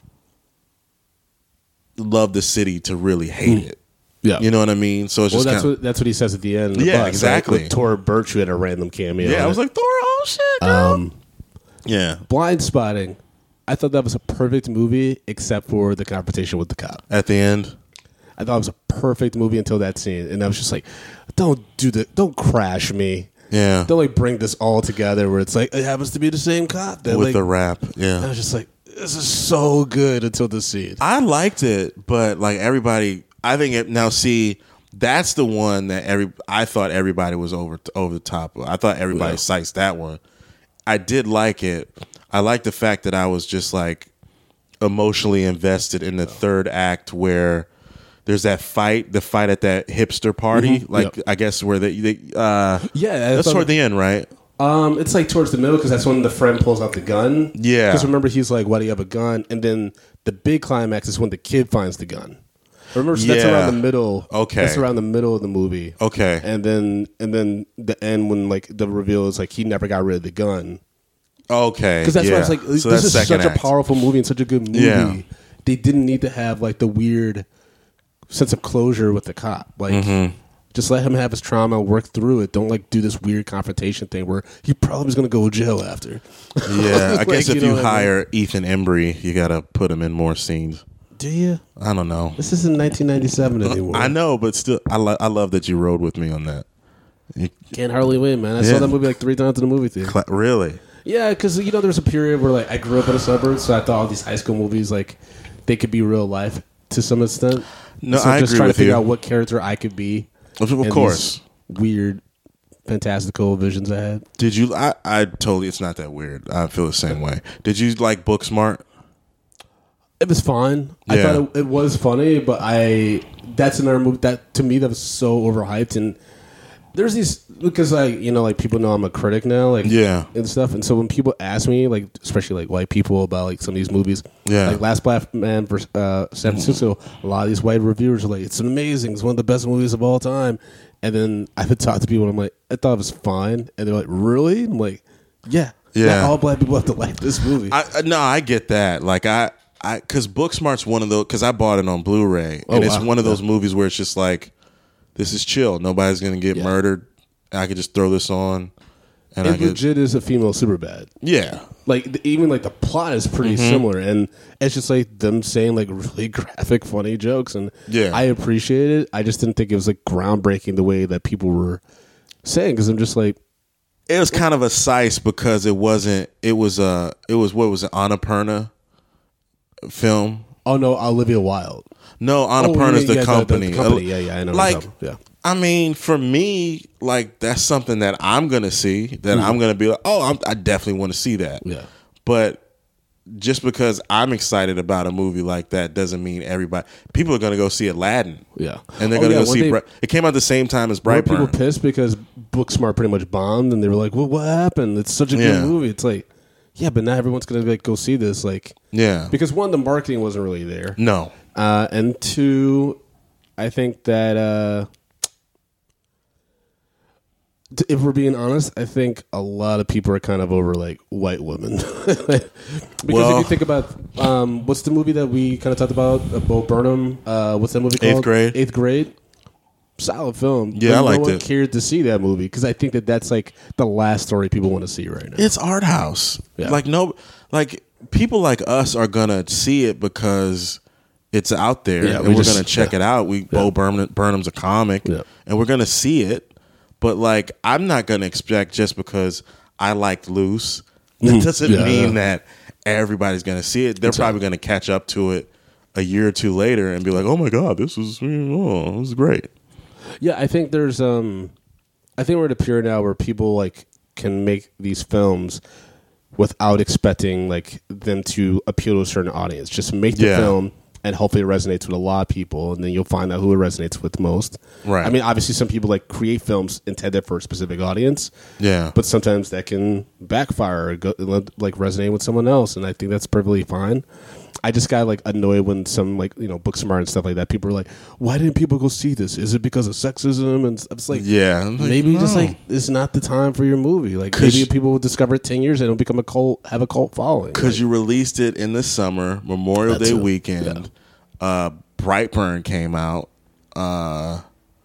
love the city to really hate it. Yeah. You know what I mean? So it's Well, just that's kinda, what that's what he says at the end. Of the Yeah, bus, exactly. Right? With Tora Birch, who had a random cameo. yeah. in I was it. like, Thor, oh shit, girl. um, yeah. Blind Spotting. I thought that was a perfect movie, except for the confrontation with the cop. At the end, I thought it was a perfect movie until that scene, and I was just like, "Don't do the, don't crash me. yeah, Don't like bring this all together where it's like it happens to be the same cop." That, with like, the rap, I yeah. was just like, "This is so good" until the scene. I liked it, but like everybody, I think it, now see that's the one that every I thought everybody was over over the top of. I thought everybody Yeah. cites that one. I did like it. I like the fact that I was just like emotionally invested in the third act where there's that fight, the fight at that hipster party, Mhm. like Yep. I guess where they, they uh, Yeah, I that's thought- toward the end, right? Um, it's like towards the middle because that's when the friend pulls out the gun. Yeah. Because remember, he's like, "Why do you have a gun?" And then the big climax is when the kid finds the gun. Remember, so that's Yeah. around the middle. Okay. That's around the middle of the movie. Okay. And then and then the end when like the reveal is like he never got rid of the gun. Okay, Because that's yeah. why I was like, So this that's is such second a act. powerful movie and such a good movie. Yeah. They didn't need to have like the weird sense of closure with the cop. Like, Mm-hmm. just let him have his trauma, work through it. Don't like do this weird confrontation thing where he probably was going to go to jail after. Yeah, I Like, guess you if know you what I mean? hire Ethan Embry, you got to put him in more scenes. Do you? I don't know. This isn't nineteen ninety-seven anymore. I know, but still, I, lo- I love that you rode with me on that. You, Can't hardly win, man. I Yeah. saw that movie like three times in the movie theater. cla- really? Yeah, because you know there was a period where like I grew up in the suburbs, so I thought all these high school movies like they could be real life to some extent. No, so I just agree trying with to figure you. out what character I could be. Of, of in course. these weird, fantastical visions I had. Did you? I, I totally. It's not that weird. I feel the same way. Did you like Booksmart? It was fine. I Yeah. thought it, it was funny, but I that's another movie that to me that was so overhyped. And there's these because like you know like people know I'm a critic now, like Yeah. and stuff. And so when people ask me, like especially like white people about like some of these movies, Yeah. like Last Black Man versus uh, San Francisco, a lot of these white reviewers are like, it's amazing, it's one of the best movies of all time. And then I would talk to people, and I'm like, I thought it was fine, and they're like, really? I'm like, yeah, Yeah. Not all black people have to like this movie. I, I no, I get that. Like I, I, because Booksmart's one of those. Because I bought it on Blu-ray, and Oh, it's wow. one of those movies where it's just like, this is chill. Nobody's gonna get Yeah. murdered. I could just throw this on, and I It could. legit is a female Superbad. Yeah. Like the, even like the plot is pretty Mm-hmm. similar, and it's just like them saying like really graphic, funny jokes, and Yeah. I appreciate it. I just didn't think it was like groundbreaking the way that people were saying, because I'm just like, It was kind of a size because it wasn't. It was a. It was what was it? Annapurna film. oh no, Olivia Wilde. No, Oh, Annapurna's yeah, the, yeah, company. The, company. Yeah, yeah, I know. what you're Like, talking about. I mean, for me, like that's something that I'm gonna see. That I'm gonna be like, oh, I'm, I definitely want to see that. Yeah. But just because I'm excited about a movie like that doesn't mean everybody. People are gonna go see Aladdin. Yeah, And they're Oh, gonna yeah, go when see. they- Bri- it came out the same time as Were people Brightburn. pissed because Booksmart pretty much bombed, and they were like, "Well, what happened? It's such a Yeah. good movie." It's like, yeah, but not everyone's gonna like go see this, like, Yeah. because one, the marketing wasn't really there, No. uh, and two, I think that uh, t- if we're being honest, I think a lot of people are kind of over like white women, because Well- if you think about um, what's the movie that we kind of talked about, uh, Bo Burnham, uh, what's that movie called? Eighth Grade. Eighth Grade. Solid film. Yeah, But I no liked one it. cared to see that movie because I think that that's like the last story people want to see right now. It's art house. Yeah. Like no, like people like us are gonna see it because it's out there, Yeah, and we we're just- gonna check yeah. it out. We Bo Burnham, Burnham's a comic, Yeah. and we're gonna see it. But like, I'm not gonna expect just because I liked Loose. That doesn't Yeah, mean yeah. that everybody's gonna see it. They're probably gonna catch up to it a year or two later and be like, "Oh my god, this was oh, this was great." Yeah, I think there's um I think we're at a period now where people like can make these films without expecting like them to appeal to a certain audience. Just make the Yeah. film and hopefully it resonates with a lot of people, and then you'll find out who it resonates with most. Right. I mean, obviously some people like create films intended for a specific audience. Yeah. But sometimes that can backfire or go, like resonate with someone else, and I think that's perfectly fine. I just got like annoyed when some like you know Booksmart and stuff like that. People are like, "Why didn't people go see this? Is it because of sexism?" And I was like, Yeah, I'm like, maybe just no. like it's not the time for your movie. Like 'Cause maybe you- people will discover it ten years and it'll become a cult, have a cult following. Because Like, you released it in the summer, Memorial That's Day it. weekend. Uh, Brightburn came out. Uh,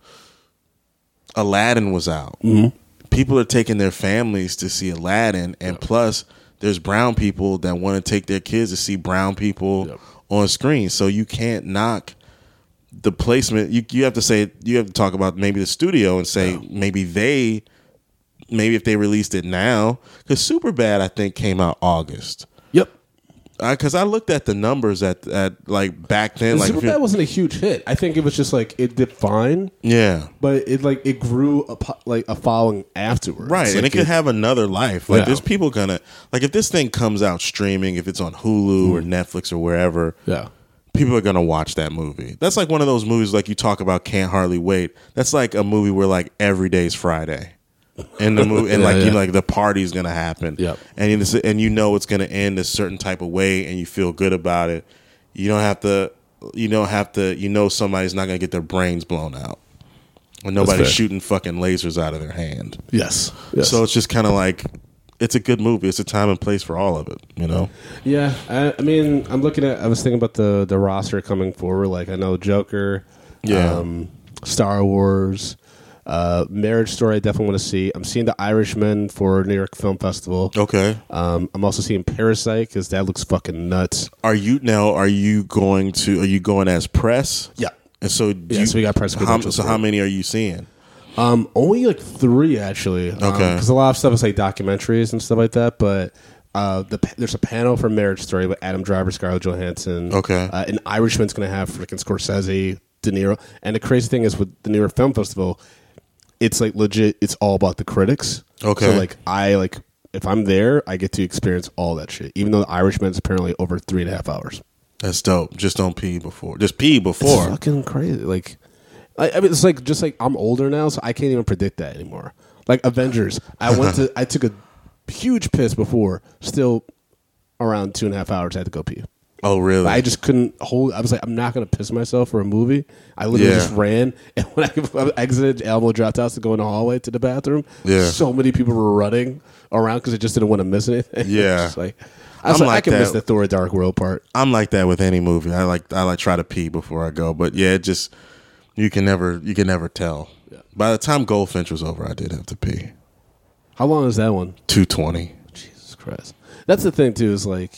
Aladdin was out. Mm-hmm. People are taking their families to see Aladdin, and plus, there's brown people that want to take their kids to see brown people Yep. on screen. So you can't knock the placement. You you have to say you have to talk about maybe the studio and say maybe they maybe if they released it now, because Superbad I think came out August. yep. Because I looked at the numbers at at like back then, like if Superbad you- wasn't a huge hit. I think it was just like it did fine, yeah, but it like it grew a, po- like a following afterwards. right, and Like, it could have another life. Like Yeah. there's people gonna like if this thing comes out streaming, if it's on Hulu or Netflix or wherever, yeah. people are gonna watch that movie. That's like one of those movies like you talk about Can't Hardly Wait. That's like a movie where like every day's Friday. And the movie, and Yeah, like you yeah. know, like the party's gonna happen, Yep. and you just- and you know it's gonna end a certain type of way, and you feel good about it. You don't have to, you don't have to, you know somebody's not gonna get their brains blown out, when nobody's fair. shooting fucking lasers out of their hand. Yes. yes. So it's just kind of like, it's a good movie. It's a time and place for all of it, you know. Yeah, I, I mean, I'm looking at. I was thinking about the the roster coming forward. Like, I know Joker, Yeah. um, Star Wars, uh, Marriage Story. I definitely want to see. I'm seeing The Irishman for New York Film Festival. Okay. Um, I'm also seeing Parasite because that looks fucking nuts. Are you now? Are you going to? Are you going as press? Yeah. And so, do Yeah, you, so we got press How, credentials so for how it. many are you seeing? Um, only like three actually. Okay. Because a lot of stuff is like documentaries and stuff like that, but. Uh, the there's a panel for Marriage Story with Adam Driver, Scarlett Johansson. Okay. uh, an Irishman's going to have freaking Scorsese De Niro. And the crazy thing is with the New York Film Festival, it's like legit. It's all about the critics. Okay. So like I like if I'm there, I get to experience all that shit. Even though The Irishman's apparently over three and a half hours. That's dope. Just don't pee before. Just pee before. It's fucking crazy. Like, I, I mean, it's like just like I'm older now, so I can't even predict that anymore. Like Avengers, I went to, I took a huge piss before. Still, around two and a half hours, I had to go pee. Oh, really? I just couldn't hold. I was like, I'm not gonna piss myself for a movie. I literally Yeah. just ran, and when I exited Alamo Draft House to go in the hallway to the bathroom, Yeah. so many people were running around because I just didn't want to miss anything. Yeah. Just like. I, was I'm like, like I can that. miss the Thor: Dark World part. I'm like that with any movie. I like I like try to pee before I go, but yeah, it just you can never you can never tell. Yeah. By the time Goldfinch was over, I did have to pee. How long is that one? two twenty. Jesus Christ. That's the thing too. Is like,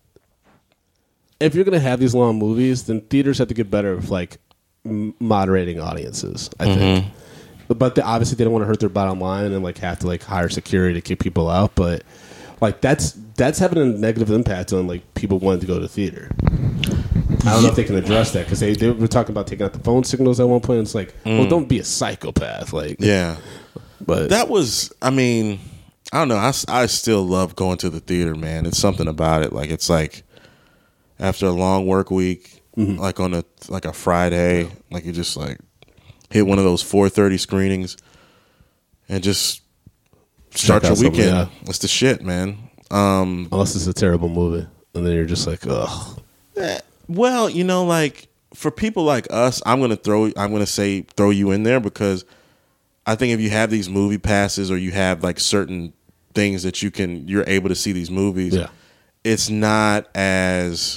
if you're gonna have these long movies, then theaters have to get better with like m- moderating audiences. I think. But they, obviously they don't want to hurt their bottom line and like have to like hire security to keep people out. But like that's that's having a negative impact on like people wanting to go to the theater. I don't know if they can address that because they, they were talking about taking out the phone signals at one point. And it's like, well, don't be a psychopath. Like, Yeah. but That was, I mean, I don't know. I, s- I still love going to the theater, man. It's something about it. Like, it's like after a long work week, like on a like a Friday, like you just like hit one of those four thirty screenings and just start Check your out something, weekend. yeah. That's the shit, man. Um, unless it's a terrible movie, and then you're just like, ugh. eh, well, you know, like for people like us, I'm gonna throw, I'm gonna say throw you in there because I think if you have these movie passes or you have like certain things that you can, you're able to see these movies. Yeah. It's not as.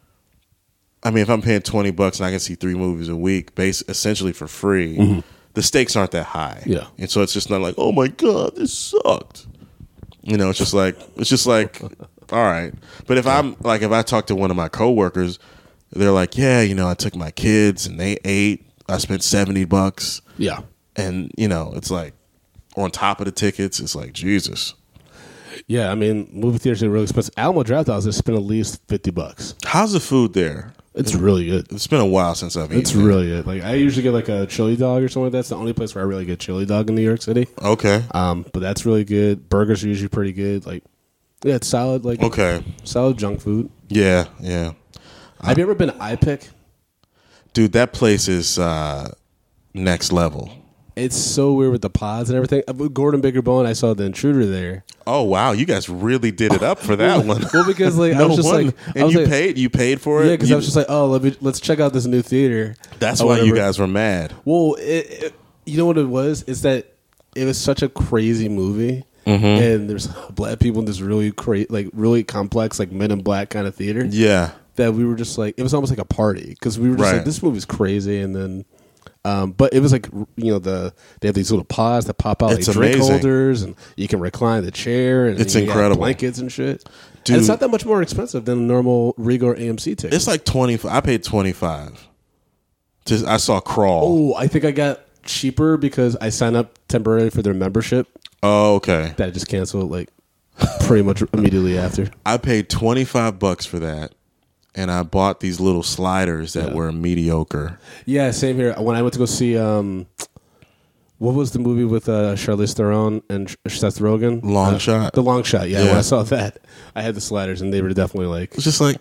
I mean, if I'm paying twenty bucks and I can see three movies a week, base essentially for free, the stakes aren't that high. Yeah. And so it's just not like, oh my God, this sucked. You know, it's just like, it's just like, all right. But if I'm like, if I talk to one of my coworkers, they're like, yeah, you know, I took my kids and they ate. I spent seventy bucks. Yeah. And, you know, it's like on top of the tickets, it's like, Jesus. Yeah, I mean, movie theaters are really expensive. Alamo Draft House has spent at least fifty bucks. How's the food there? It's really good. It's been a while since I've eaten. It's really good. Like I usually get like a chili dog or something like that. That's the only place where I really get chili dog in New York City. Okay. Um, but that's really good. Burgers are usually pretty good. Like, yeah, it's solid. Like, Okay. solid junk food. Yeah, yeah. Have you ever been to iPic? Dude, that place is uh, next level. It's so weird with the pods and everything. Uh, with Gordon Bigger Bone, I saw The Intruder there. Oh wow, you guys really did it up for that one. Well, because like I No was just wonder. like, I and was you like, paid. You paid for it. yeah, because You- I was just like, oh, let me let's check out this new theater. That's or why you whatever. guys were mad. Well, it, it, you know what it was? Is that it was such a crazy movie, Mm-hmm. and there's black people in this really crazy, like really complex, like Men in Black kind of theater. Yeah. That we were just like, it was almost like a party because we were just Right. like, this movie's crazy, and then. Um, but it was like, you know, the they have these little pods that pop out It's like drink amazing. holders, and you can recline the chair, and It's you got incredible. blankets and shit. Dude. And it's not that much more expensive than a normal Regal or A M C ticket. It's like twenty. I paid twenty five. Just I saw Crawl. Oh, I think I got cheaper because I signed up temporarily for their membership Oh, okay. that I just canceled like pretty much immediately after. I paid twenty five bucks for that, and I bought these little sliders that Yeah. were mediocre. Yeah, same here. When I went to go see, um, what was the movie with uh, Charlize Theron and Seth Rogen? Long Uh, Shot. The Long Shot. Yeah, Yeah. when I saw that, I had the sliders, and they were definitely like. It's just like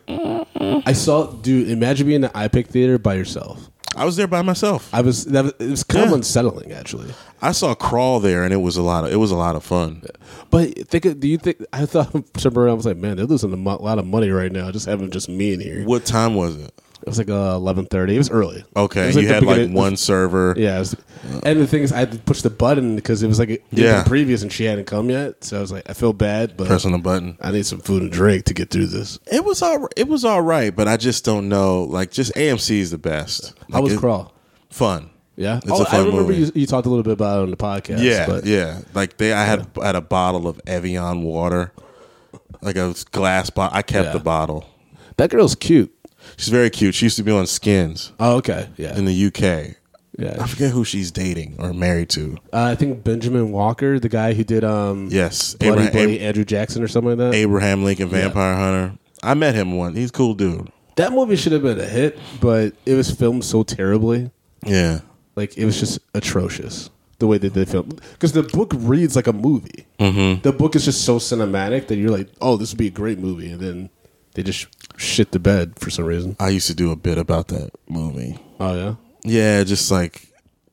I saw, dude. Imagine being in the iPic theater by yourself. I was there by myself. I was. That was it was kind of Yeah. unsettling, actually. I saw Crawl there, and it was a lot of it was a lot of fun. But think, of- do you think? I thought somewhere I was like, man, they're losing a mo- lot of money right now just having just me in here. What time was it? It was like uh, eleven thirty. It was early. It Okay, was you the had like beginning- one server. Yeah, it was, and the thing is, I had to push the button because it was like a, Yeah. previous, and she hadn't come yet. So I was like, I feel bad, but Pressing the button. I need some food and drink to get through this. It was all it was all right, but I just don't know. Like, just A M C is the best. How Like, was it- Crawl? Fun. Yeah, It's oh, a fun I remember movie. you, you talked a little bit about it on the podcast. Yeah, but yeah. Like they, I had had a bottle of Evian water, like a glass bottle. I kept Yeah. the bottle. that girl's cute. She's very cute. She used to be on Skins Oh, okay, yeah, in the U K. yeah. I forget who she's dating or married to. Uh, I think Benjamin Walker, the guy who did um, Yes, Bloody Abraham, Bloody Andrew Jackson or something like that. Abraham Lincoln Vampire Hunter. I met him once. He's a cool dude. That movie should have been a hit, but it was filmed so terribly. Yeah. Like, it was just atrocious, the way that they filmed. Because the book reads like a movie. Mm-hmm. The book is just so cinematic that you're like, oh, this would be a great movie. And then they just shit the bed for some reason. I used to do a bit about that movie. Oh, yeah? Yeah, just like,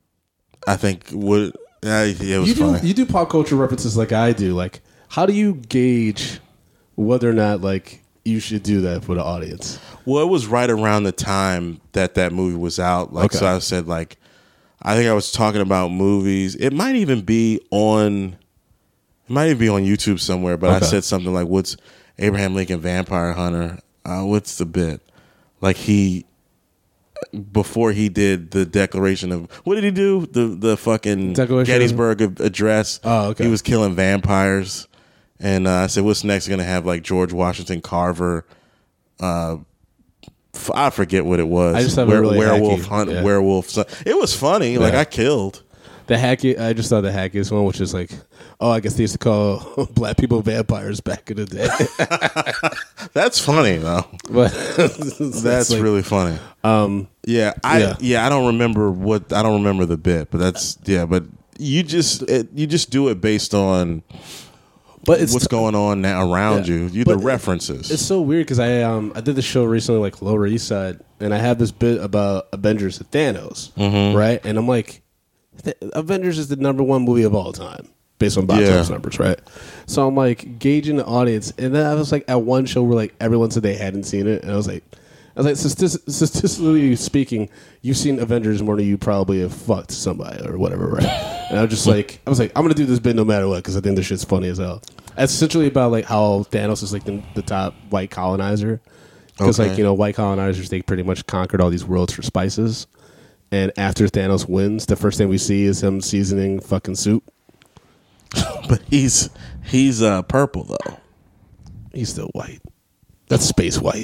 I think, what, yeah, it was you do, funny. You do pop culture references like I do. Like, how do you gauge whether or not, like, you should do that for the audience? Well, it was right around the time that that movie was out. Like, Okay. so I said, like, I think I was talking about movies. It might even be on, it might even be on YouTube somewhere, but Okay. I said something like, what's Abraham Lincoln Vampire Hunter? Uh, what's the bit? Like, he, before he did the Declaration of, what did he do? The the fucking Declaration Gettysburg Address. Oh, okay. He was killing vampires. And uh, I said, what's next? Going to have like George Washington Carver. Uh, f- I forget what it was. I just have a Were- really werewolf hacky- hunt. yeah. Werewolf. So- it was funny. Like Yeah. I killed. The hacky, I just thought the hackiest one, which is like, oh, I guess they used to call black people vampires back in the day. That's funny though. But That's like, really funny. um, Yeah, I Yeah. yeah. I don't remember what I don't remember the bit, but that's yeah. But you just it, you just do it based on but it's what's going on now around Yeah. you. You But the references. It's so weird because I um I did the show recently, like Lower East Side, and I have this bit about Avengers and Thanos, Mm-hmm. right? And I'm like, Th- Avengers is the number one movie of all time based on box Yeah. office numbers, right? So I'm like gauging the audience, and then I was like at one show where like everyone said they hadn't seen it, and I was like, I was like, statis- statistically speaking, you've seen Avengers more than you probably have fucked somebody or whatever, right? And I was just like, I was like, I'm gonna do this bit no matter what because I think this shit's funny as hell. It's essentially about like how Thanos is like the, the top white colonizer because Okay. like you know white colonizers they pretty much conquered all these worlds for spices, and after Thanos wins, the first thing we see is him seasoning fucking soup. but he's he's uh, purple though. He's still white. That's space white.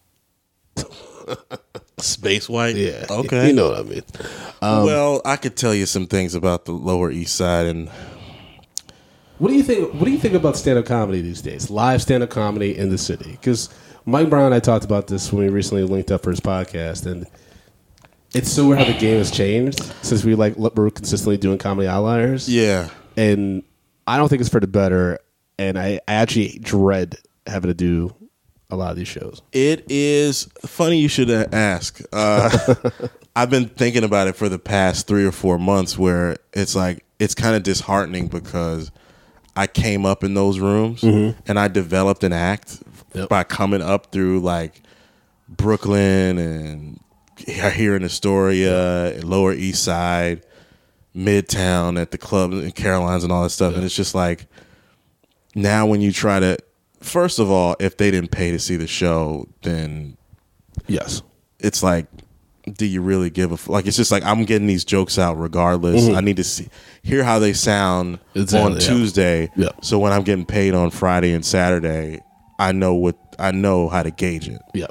Space white. Yeah. Okay. You know what I mean. Um, well, I could tell you some things about the Lower East Side, and What do you think? What do you think about stand-up comedy these days? Live stand-up comedy in the city? Because Mike Brown and I talked about this when we recently linked up for his podcast, and it's so weird how the game has changed since we like we're consistently doing Comedy Outliers. yeah, And I don't think it's for the better. And I, I actually dread having to do a lot of these shows. it is funny. You should uh, ask. Uh, I've been thinking about it for the past three or four months, where it's like it's kind of disheartening because I came up in those rooms and I developed an act Yep. by coming up through like Brooklyn and here in Astoria, Lower East Side, Midtown at the club in Caroline's and all that stuff. And it's just like now when you try to, first of all, if they didn't pay to see the show, then Yes. it's like, do you really give a f- like? It's just like I'm getting these jokes out regardless. I need to see hear how they sound Exactly, on yeah. Tuesday. Yeah. So when I'm getting paid on Friday and Saturday, I know what I know how to gauge it. Yeah.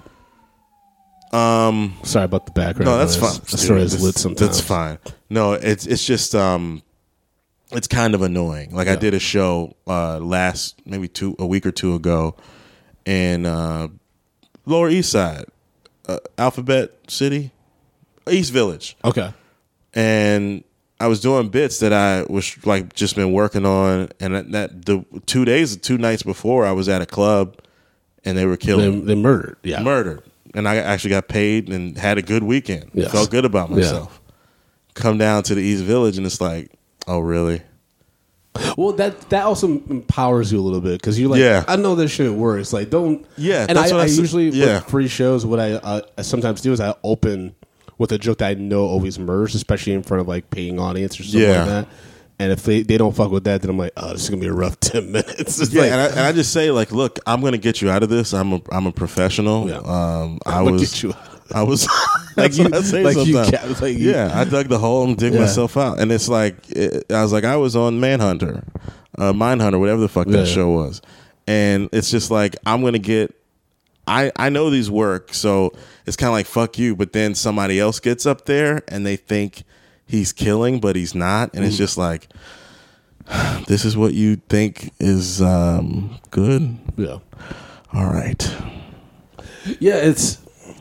Um. Sorry about the background. No, that's noise. fine. The story is That's- lit sometimes. That's fine. No, it's it's just um, it's kind of annoying. Like I Yeah. did a show uh last maybe two a week or two ago in uh, Lower East Side, uh, Alphabet City, East Village. Okay. And I was doing bits that I was like just been working on, and that, that the two days, two nights before, I was at a club, and they were They, killing they murdered. Yeah. murdered, and I actually got paid and had a good weekend. Yes. Felt good about myself. Come down to the East Village, and it's like, oh really? Well, that that also empowers you a little bit because you're like, Yeah. I know this shit works. Like, don't. Yeah, And I, that's what I I said- usually yeah. with free shows, what I, uh, I sometimes do is I open with a joke that I know always murders, especially in front of like paying audience or something Yeah. like that. And if they, they don't fuck with that, then I'm like, oh, this is gonna be a rough ten minutes. It's Yeah, like, and, I, and I just say like, look, I'm gonna get you out of this. I'm a I'm a professional. Yeah. Um, I I'm gonna was get you out. I was like that's you, what I say like you, sometimes. ca- like you- Yeah, I dug the hole and dig Yeah. myself out, and it's like it, I was like I was on Manhunter, uh, Mindhunter, whatever the fuck that Yeah. show was, and it's just like I'm gonna get. I I know these work, so it's kind of like fuck you, but then somebody else gets up there and they think he's killing, but he's not, and it's just like this is what you think is um, good. yeah. All right. Yeah, it's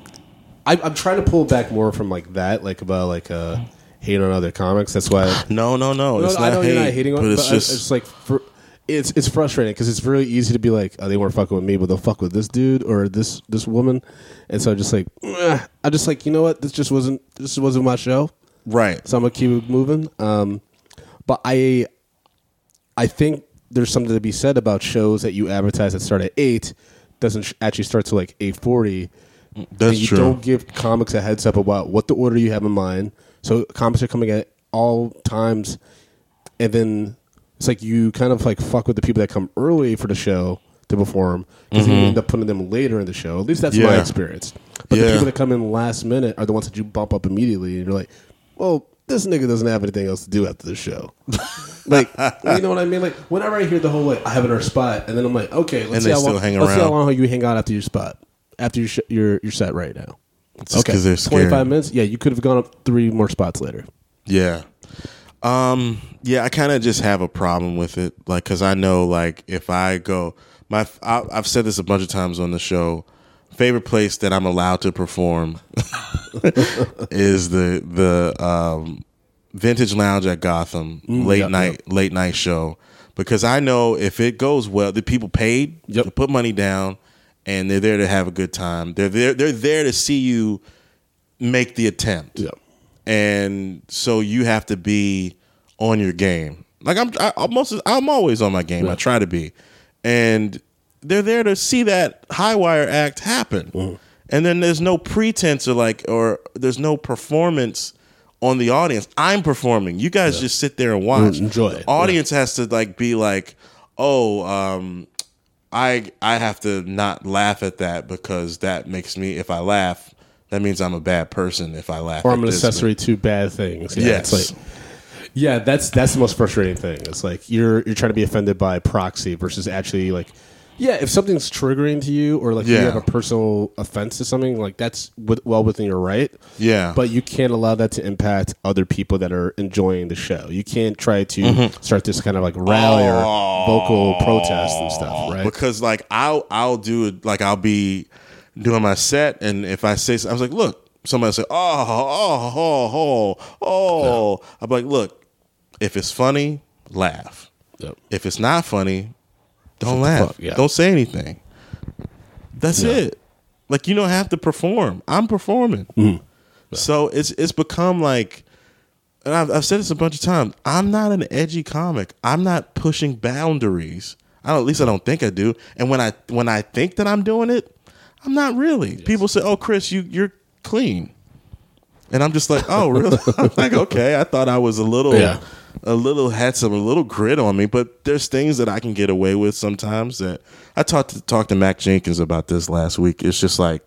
I, I'm trying to pull back more from like that, like about like uh, hate on other comics. That's why. No, no, no. no It's I not know hate, you're not hating on, but it, it's but just it's just like for, it's it's frustrating because it's really easy to be like, oh, they weren't fucking with me, but they'll fuck with this dude or this this woman, and so I just like, eh, I just like, you know what, this just wasn't this wasn't my show, right. so I'm gonna keep it moving. Um, but I, I think there's something to be said about shows that you advertise that start at eight doesn't sh- actually start to like eight forty. That's and you true. don't give comics a heads up about what the order you have in mind. So comics are coming at all times, and then it's like you kind of like fuck with the people that come early for the show to perform because Mm-hmm. you end up putting them later in the show. At least that's Yeah. my experience. But Yeah. the people that come in last minute are the ones that you bump up immediately, and you're like, well, this nigga doesn't have anything else to do after the show. Like, you know what I mean? Like, whenever I hear the whole like, I have our spot, and then I'm like, okay, let's And see they how still long, hang let's see how around. long you hang out after your spot, after your sh- your your set right now. It's just 'cause they're scared. twenty-five minutes. Yeah, you could have gone up three more spots later. Yeah. Um, yeah, I kind of just have a problem with it. Like, cause I know, like, if I go, my, I, I've said this a bunch of times on the show, favorite place that I'm allowed to perform is the, the, um, Vintage Lounge at Gotham late Mm, yep, night, late night show. Because I know if it goes well, the people paid Yep. to put money down and they're there to have a good time. They're there, they're there to see you make the attempt. Yeah. And so you have to be on your game. Like I'm, I, I'm most, I'm always on my game. Yeah. I try to be, and they're there to see that high wire act happen. Mm-hmm. And then there's no pretense or like, or there's no performance on the audience. I'm performing. You guys Yeah. just sit there and watch. Enjoy The it. audience has to like be like, oh, um, I I have to not laugh at that because that makes me. If I laugh, that means I'm a bad person. If I laugh, Or at I'm an this. accessory to bad things. Yeah, Yes. it's like, yeah, that's that's the most frustrating thing. It's like you're you're trying to be offended by proxy versus actually like, yeah, if something's triggering to you or like Yeah. you have a personal offense to something, like that's with, well within your right. Yeah. But you can't allow that to impact other people that are enjoying the show. You can't try to Mm-hmm. start this kind of like rally or vocal protest and stuff, right? Because like I'll I'll do it like I'll be doing my set, and if I say I was like, look, somebody say, oh oh oh oh oh, I'm like, look, if it's funny, laugh. Yep. If it's not funny, don't Shut the laugh. fuck, yeah. Don't say anything. That's Yeah. it. Like you don't have to perform. I'm performing. Mm-hmm. So it's it's become like, and I've, I've said this a bunch of times. I'm not an edgy comic. I'm not pushing boundaries. I don't, at least I don't think I do. And when I when I think that I'm doing it, I'm not really. Yes. People say, "Oh, Chris, you you're clean," and I'm just like, "Oh, really?" I'm like, okay, I thought I was a little, Yeah. a little had some a little grit on me, but there's things that I can get away with sometimes. That I talked to talked to Mac Jenkins about this last week. It's just like.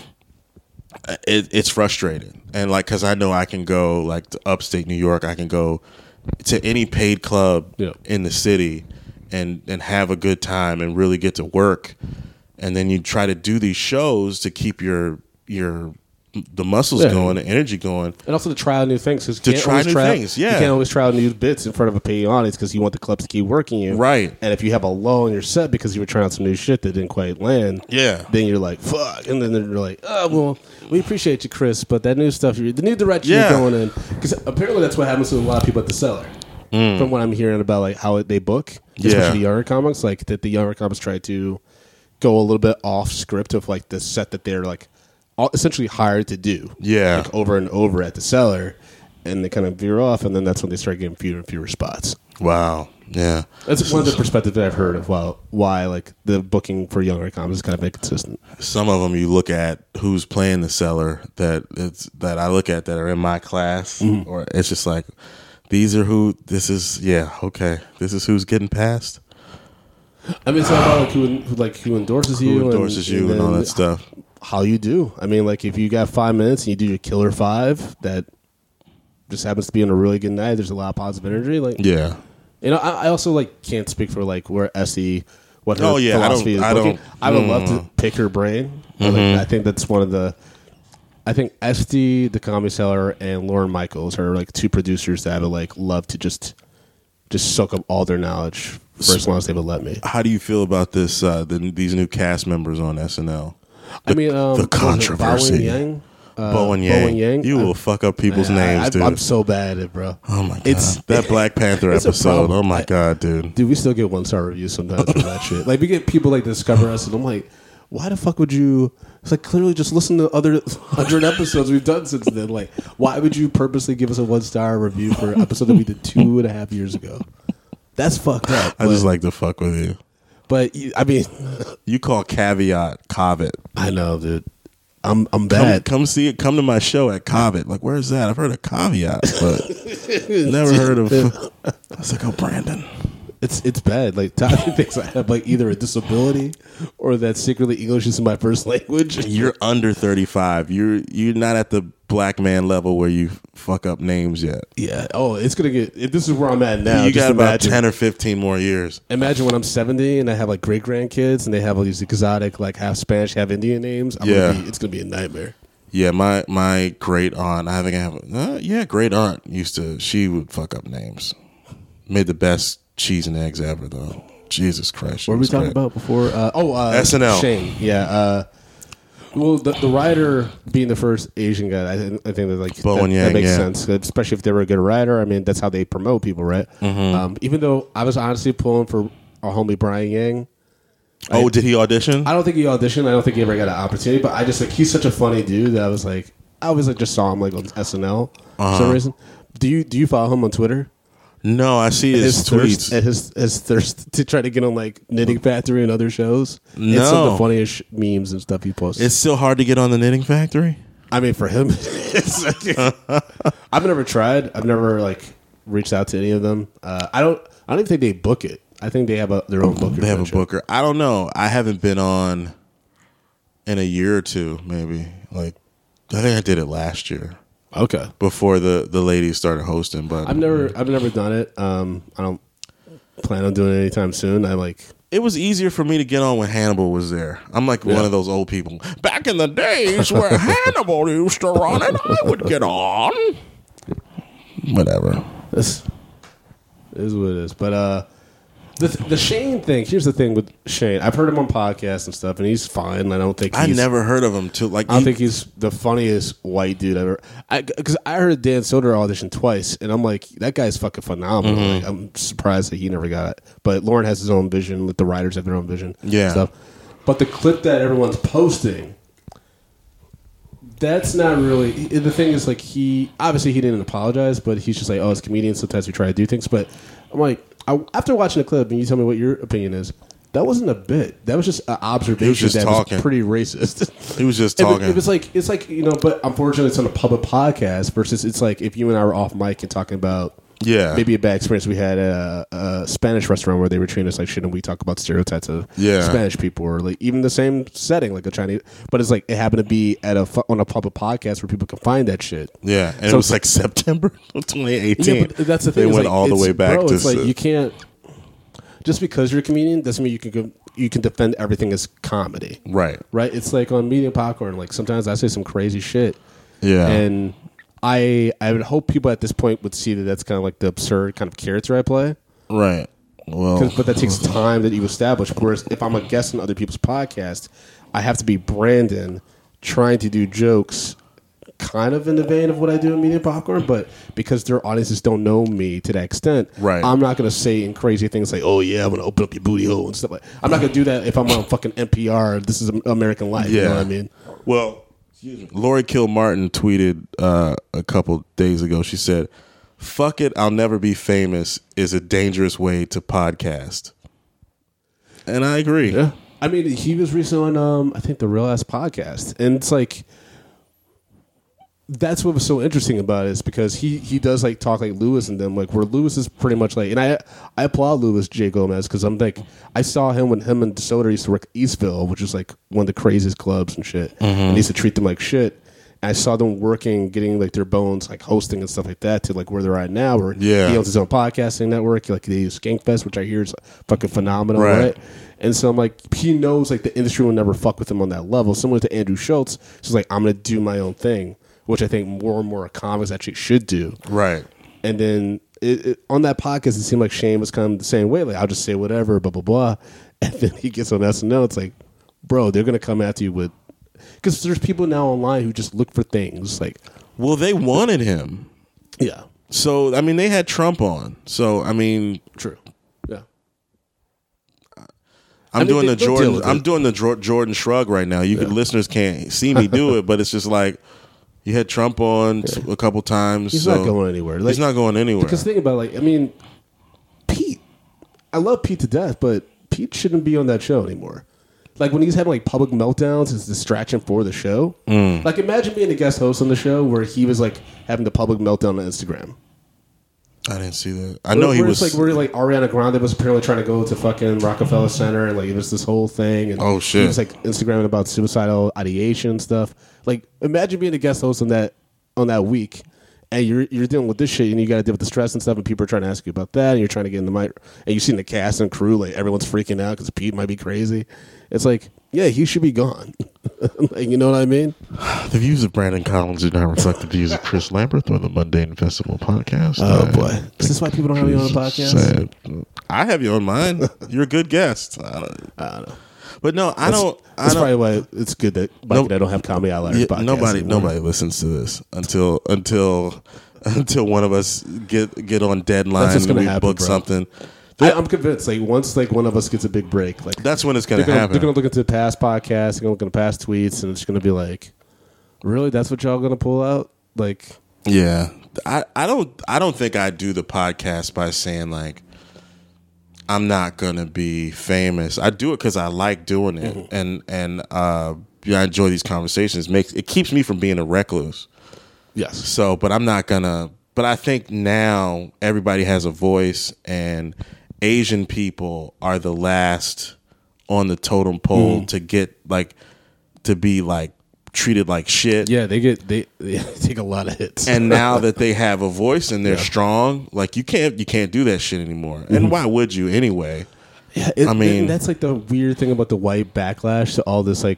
It, it's frustrating, and like because I know I can go like to upstate New York, I can go to any paid club Yeah. in the city and and have a good time and really get to work, and then you try to do these shows to keep your your the muscles Yeah. going, the energy going. And also to try out new things. 'Cause you To can't try always new try out- things, yeah. You can't always try out new bits in front of a paying audience because you want the clubs to keep working you. Right. And if you have a lull in your set because you were trying out some new shit that didn't quite land, Yeah. then you're like, fuck. And then they're like, oh, well, we appreciate you, Chris, but that new stuff, you're, the new direction Yeah. you're going in. Because apparently that's what happens to a lot of people at the Cellar. From what I'm hearing about like how they book, especially Yeah. the younger comics, like that the younger comics try to go a little bit off script of like the set that they're like all, essentially hired to do. Yeah. Like over and over at the Cellar, and they kind of veer off, and then that's when they start getting fewer and fewer spots. Wow. Yeah. That's one of the perspectives that I've heard of why, why like the booking for younger comics is kind of inconsistent. Some of them you look at who's playing the Cellar that it's that I look at that are in my class, Mm-hmm. or it's just like these are who this is. Yeah, okay, this is who's getting past. I mean, it's all about like who, who like who endorses you, Who endorses and, you and all then that stuff. How you do? I mean, like if you got five minutes and you do your killer five, that just happens to be on a really good night. There's a lot of positive energy. Like, Yeah, you know, I, I also like can't speak for like where Essie, what her Oh, yeah, I philosophy don't- is I booking. don't- I would love mm. to pick her brain. But, like, Mm-hmm. I think that's one of the. I think Esty, the Comedy Cellar, and Lauren Michaels are like two producers that I would like love to just just soak up all their knowledge for as long as they would let me. how do you feel about this? Uh, the, these new cast members on S N L. I mean, um, the was it Bao controversy. Yin Yang? Uh, Bowen Yang. Bowen Yang. You I, will fuck up people's man, names, I, dude. I'm so bad at it, bro. Oh my god, It's, that Black Panther it's a episode. problem. Oh my I- god, dude. Dude, we still get one star reviews sometimes for that shit. Like we get people like discover us, and I'm like, why the fuck would you? It's like clearly just listen to other hundred episodes we've done since then. Like, why would you purposely give us a one star review for an episode that we did two and a half years ago? That's fucked up. I but, just like to fuck with you. but you- I mean, You call caveat Covet. I know, dude. I'm I'm Come, bad. come see it. Come to my show at Covet. Like, where's that? I've heard of caveat, but never heard of. I was like, oh, Brandon. It's it's bad. Like Todd thinks I have like either a disability or that secretly English is my first language. You're under thirty-five. You're you're not at the black man level where you fuck up names yet. Yeah. Oh, it's gonna get. If this is where I'm at now. you just got about imagine. ten or fifteen more years. Imagine when I'm seventy and I have like great grandkids and they have all these exotic, like half Spanish, half Indian names. I'm Yeah. gonna be, it's gonna be a nightmare. Yeah, my my great aunt. I think I have. Uh, yeah, great aunt used to. She would fuck up names. Made the best cheese and eggs ever, though. Jesus Christ. she What were we was talking great. about before? Uh, oh, uh, S N L. Shane. Yeah. Uh, well, the, the writer being the first Asian guy, I, think- I think that like Bowen that, Yang, that makes yeah. sense, especially if they were a good writer. I mean, that's how they promote people, right? Mm-hmm. Um, even though I was honestly pulling for our homie Brian Yang. Oh, did he audition? I don't think he auditioned. I don't think he ever got an opportunity. But I just like he's such a funny dude that I was like, I always like just saw him like on S N L Uh-huh. for some reason. Do you do you follow him on Twitter? No, I see his, His tweets. thirst, at his his thirst to try to get on like Knitting Factory and other shows. No. It's some of the funniest sh- memes and stuff he posts. It's still hard to get on the Knitting Factory. I mean, for him, it's like, I've never tried. I've never like reached out to any of them. Uh, I don't. I don't even think they book it. I think they have a, their own booker. They have a for that booker. I don't know. I haven't been on in a year or two, maybe. Like, I think I did it last year show. Okay. before the, the ladies started hosting. But I've never. I've never done it. Um, I don't plan on doing it anytime soon. I like. it was easier for me to get on when Hannibal was there. I'm like one Yeah. of those old people. Back in the days where Hannibal used to run it, I would get on. Whatever. This is what it is. But uh, the the Shane thing. Here's the thing with Shane. I've heard him on podcasts and stuff, and he's fine. I don't think I he's, never heard of him till like I don't he- think he's the funniest white dude ever. Because I, I heard Dan Soder audition twice, and I'm like, that guy's fucking phenomenal. Mm-hmm. Like, I'm surprised that he never got it. But Lauren has his own vision. With the writers have their own vision. Yeah. Stuff. But the clip that everyone's posting, that's not really the thing. Is like he obviously he didn't apologize, but he's just like, oh, as comedians, sometimes we try to do things. But I'm like, I, after watching the clip, and you tell me what your opinion is. That wasn't a bit. That was just an observation just that talking. was pretty racist. He was just It, talking. it was like it's like you know, but unfortunately, it's on a public podcast versus it's like if you and I were off mic and talking about Yeah. maybe a bad experience we had at a, a Spanish restaurant where they were treating us like shit and we talk about stereotypes of Yeah. Spanish people or like even the same setting like a Chinese, but it's like it happened to be at a fu- on a public podcast where people can find that shit. Yeah, and So it was it's like September of twenty eighteen. Yeah, but that's the thing. They is, went like, all the it's- way back bro, to. It's like s- you can't just because you're a comedian doesn't mean you can go, you can defend everything as comedy. right. Right? It's like on Media Popcorn. Like sometimes I say some crazy shit, Yeah. and I I would hope people at this point would see that that's kind of like the absurd kind of character I play. right. Well, 'Cause- but that takes time that you establish. Whereas if I'm a guest on other people's podcasts, I have to be Brandon trying to do jokes kind of in the vein of what I do in Media Popcorn, but because their audiences don't know me to that extent, Right. I'm not going to say in crazy things like, oh, yeah, I'm going to open up your booty hole and stuff like I'm not going to do that if I'm on fucking N P R. This is American Life. yeah. You know what I mean? Well, Lori Kilmartin tweeted uh, a couple days ago. She said, "Fuck it, I'll never be famous is a dangerous way to podcast," and I agree. Yeah. I mean, he was recently on, um, I think, the Real Ass podcast. And it's like, that's what was so interesting about it is because he, he does like talk like Lewis and them, like where Lewis is pretty much like, and I I applaud Lewis J. Gomez because I'm like, I saw him when him and DeSoto used to work at Eastville, which is like one of the craziest clubs and shit. And he used to treat them like shit. And I saw them working, getting like their bones, like hosting and stuff like that to like where they're at now, where Yeah. he owns his own podcasting network. Like they use Skankfest, which I hear is fucking phenomenal, Right. right? And so I'm like, he knows like the industry will never fuck with him on that level. Similar to Andrew Schultz, he's like, I'm gonna do my own thing, which I think more and more comics actually should do. Right. And then it, it, on that podcast, it seemed like Shane was kind of the same way. Like, I'll just say whatever, blah blah blah. And then he gets on S N L. It's like, bro, they're gonna come after you with because there's people now online who just look for things like. Well, they wanted him. Yeah. So I mean, they had Trump on. So I mean, true. Yeah. I'm I mean, doing they, the Jordan. I'm it. doing the Jordan shrug right now. You yeah. could, listeners can't see me do it, but it's just like you had Trump on yeah. a couple times. He's so not going anywhere. Like, he's not going anywhere. Because think about it, like I mean, Pete. I love Pete to death, but Pete shouldn't be on that show anymore. Like when he's having like public meltdowns, it's distraction for the show. Mm. Like imagine being a guest host on the show where he was like having the public meltdown on Instagram. I didn't see that. I know where, he where was it's like where like Ariana Grande was apparently trying to go to fucking Rockefeller Center, and like it was this whole thing. And oh shit! He was like Instagramming about suicidal ideation and stuff. Like imagine being a guest host on that on that week, and you're you're dealing with this shit, and you got to deal with the stress and stuff, and people are trying to ask you about that, and you're trying to get in the mic, and you've seen the cast and crew, like everyone's freaking out because Pete might be crazy. It's like, yeah, he should be gone. Like, you know what I mean? The views of Brandon Collins do not reflect the views of Chris Lamberth on the Mundane Festival podcast. Oh, boy. Is this why people don't have you on the podcast? Sad. I have you on mine. You're a good guest. I don't, I don't know. But no, I that's, don't. I that's don't, probably why it's good that Mike nope, and I don't have Comedy Outliers yeah, podcast Nobody, anymore. nobody listens to this until until until one of us get get on deadline and we happen, book bro. something. I, I'm convinced. Like once, like one of us gets a big break, like that's when it's going to happen. happen. They're going to look into past podcasts, they're going to look into past tweets, and it's going to be like, really, that's what y'all going to pull out? Like, yeah, I, I don't, I don't think I do the podcast by saying like, I'm not going to be famous. I do it because I like doing it, mm-hmm. and and uh, yeah, I enjoy these conversations. Makes it keeps me from being a recluse. Yes. So, but I'm not gonna. But I think now everybody has a voice, and Asian people are the last on the totem pole mm. to get like to be like treated like shit. Yeah, they get they, they take a lot of hits. And now that they have a voice and they're yeah. strong, like you can't you can't do that shit anymore. Mm-hmm. And why would you anyway? Yeah, it, I mean that's like the weird thing about the white backlash to all this like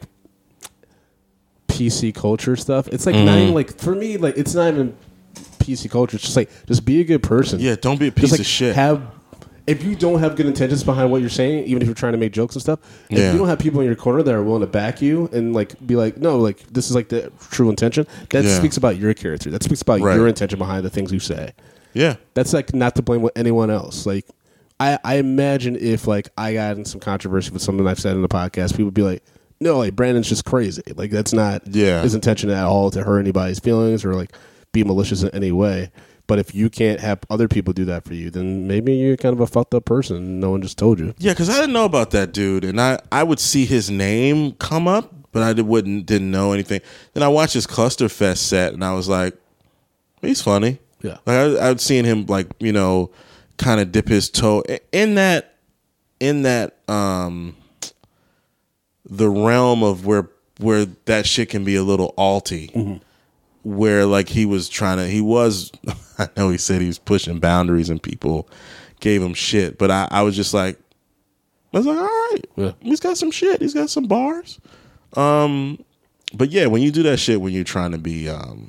P C culture stuff. It's like mm. not even like for me like it's not even P C culture. It's just like just be a good person. Yeah, don't be a piece just, like, of shit. Have if you don't have good intentions behind what you're saying, even if you're trying to make jokes and stuff, if yeah. you don't have people in your corner that are willing to back you and like be like, no, like this is like the true intention, that yeah. speaks about your character. That speaks about right. your intention behind the things you say. Yeah. That's like not to blame with anyone else. Like I, I imagine if like I got in some controversy with something I've said in the podcast, people would be like, no, like Brandon's just crazy. Like that's not yeah. his intention at all to hurt anybody's feelings or like be malicious in any way. But if you can't have other people do that for you, then maybe you're kind of a fucked up person. No one just told you. Yeah, because I didn't know about that dude, and I, I would see his name come up, but I did, wouldn't didn't know anything. Then I watched his Clusterfest set, and I was like, he's funny. Yeah, like I, I'd seen him like you know, kind of dip his toe in that in that um the realm of where where that shit can be a little alty. Mm-hmm. Where like he was trying to, he was, I know he said he was pushing boundaries and people gave him shit, but I, I was just like, I was like, all right, yeah. he's got some shit, he's got some bars. Um, but yeah, when you do that shit, when you're trying to be, um,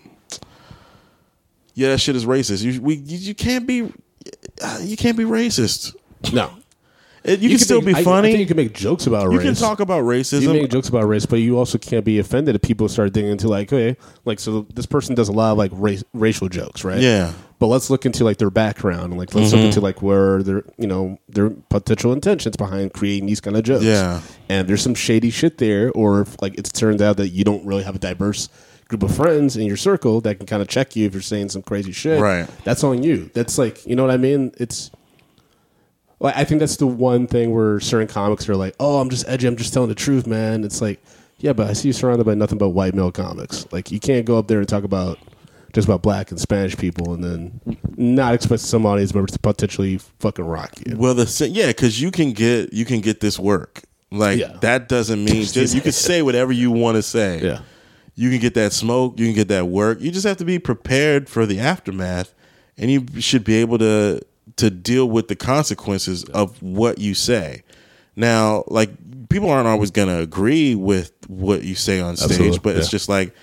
yeah, that shit is racist. You we you, you can't be, you can't be racist. No. It, you, you can, can still make, be funny. I, I think you can make jokes about you race. You can talk about racism. You can make jokes about race, but you also can't be offended if people start digging into like, okay, like so this person does a lot of like race, racial jokes, right? Yeah. But let's look into like their background and like let's mm-hmm. look into like where their you know their potential intentions behind creating these kind of jokes. Yeah. And there's some shady shit there, or if like it's turned out that you don't really have a diverse group of friends in your circle that can kind of check you if you're saying some crazy shit. Right. That's on you. That's like you know what I mean? It's Well, I think that's the one thing where certain comics are like, oh, I'm just edgy. I'm just telling the truth, man. It's like, yeah, but I see you surrounded by nothing but white male comics. Like, you can't go up there and talk about just about black and Spanish people and then not expect some audience members to potentially fucking rock you. Well, the yeah, because you can get you can get this work. Like, yeah. that doesn't mean just, you can say whatever you want to say. Yeah. You can get that smoke. You can get that work. You just have to be prepared for the aftermath, and you should be able to to deal with the consequences of what you say. Now, like, people aren't always going to agree with what you say on stage, Absolutely. but yeah. it's just like,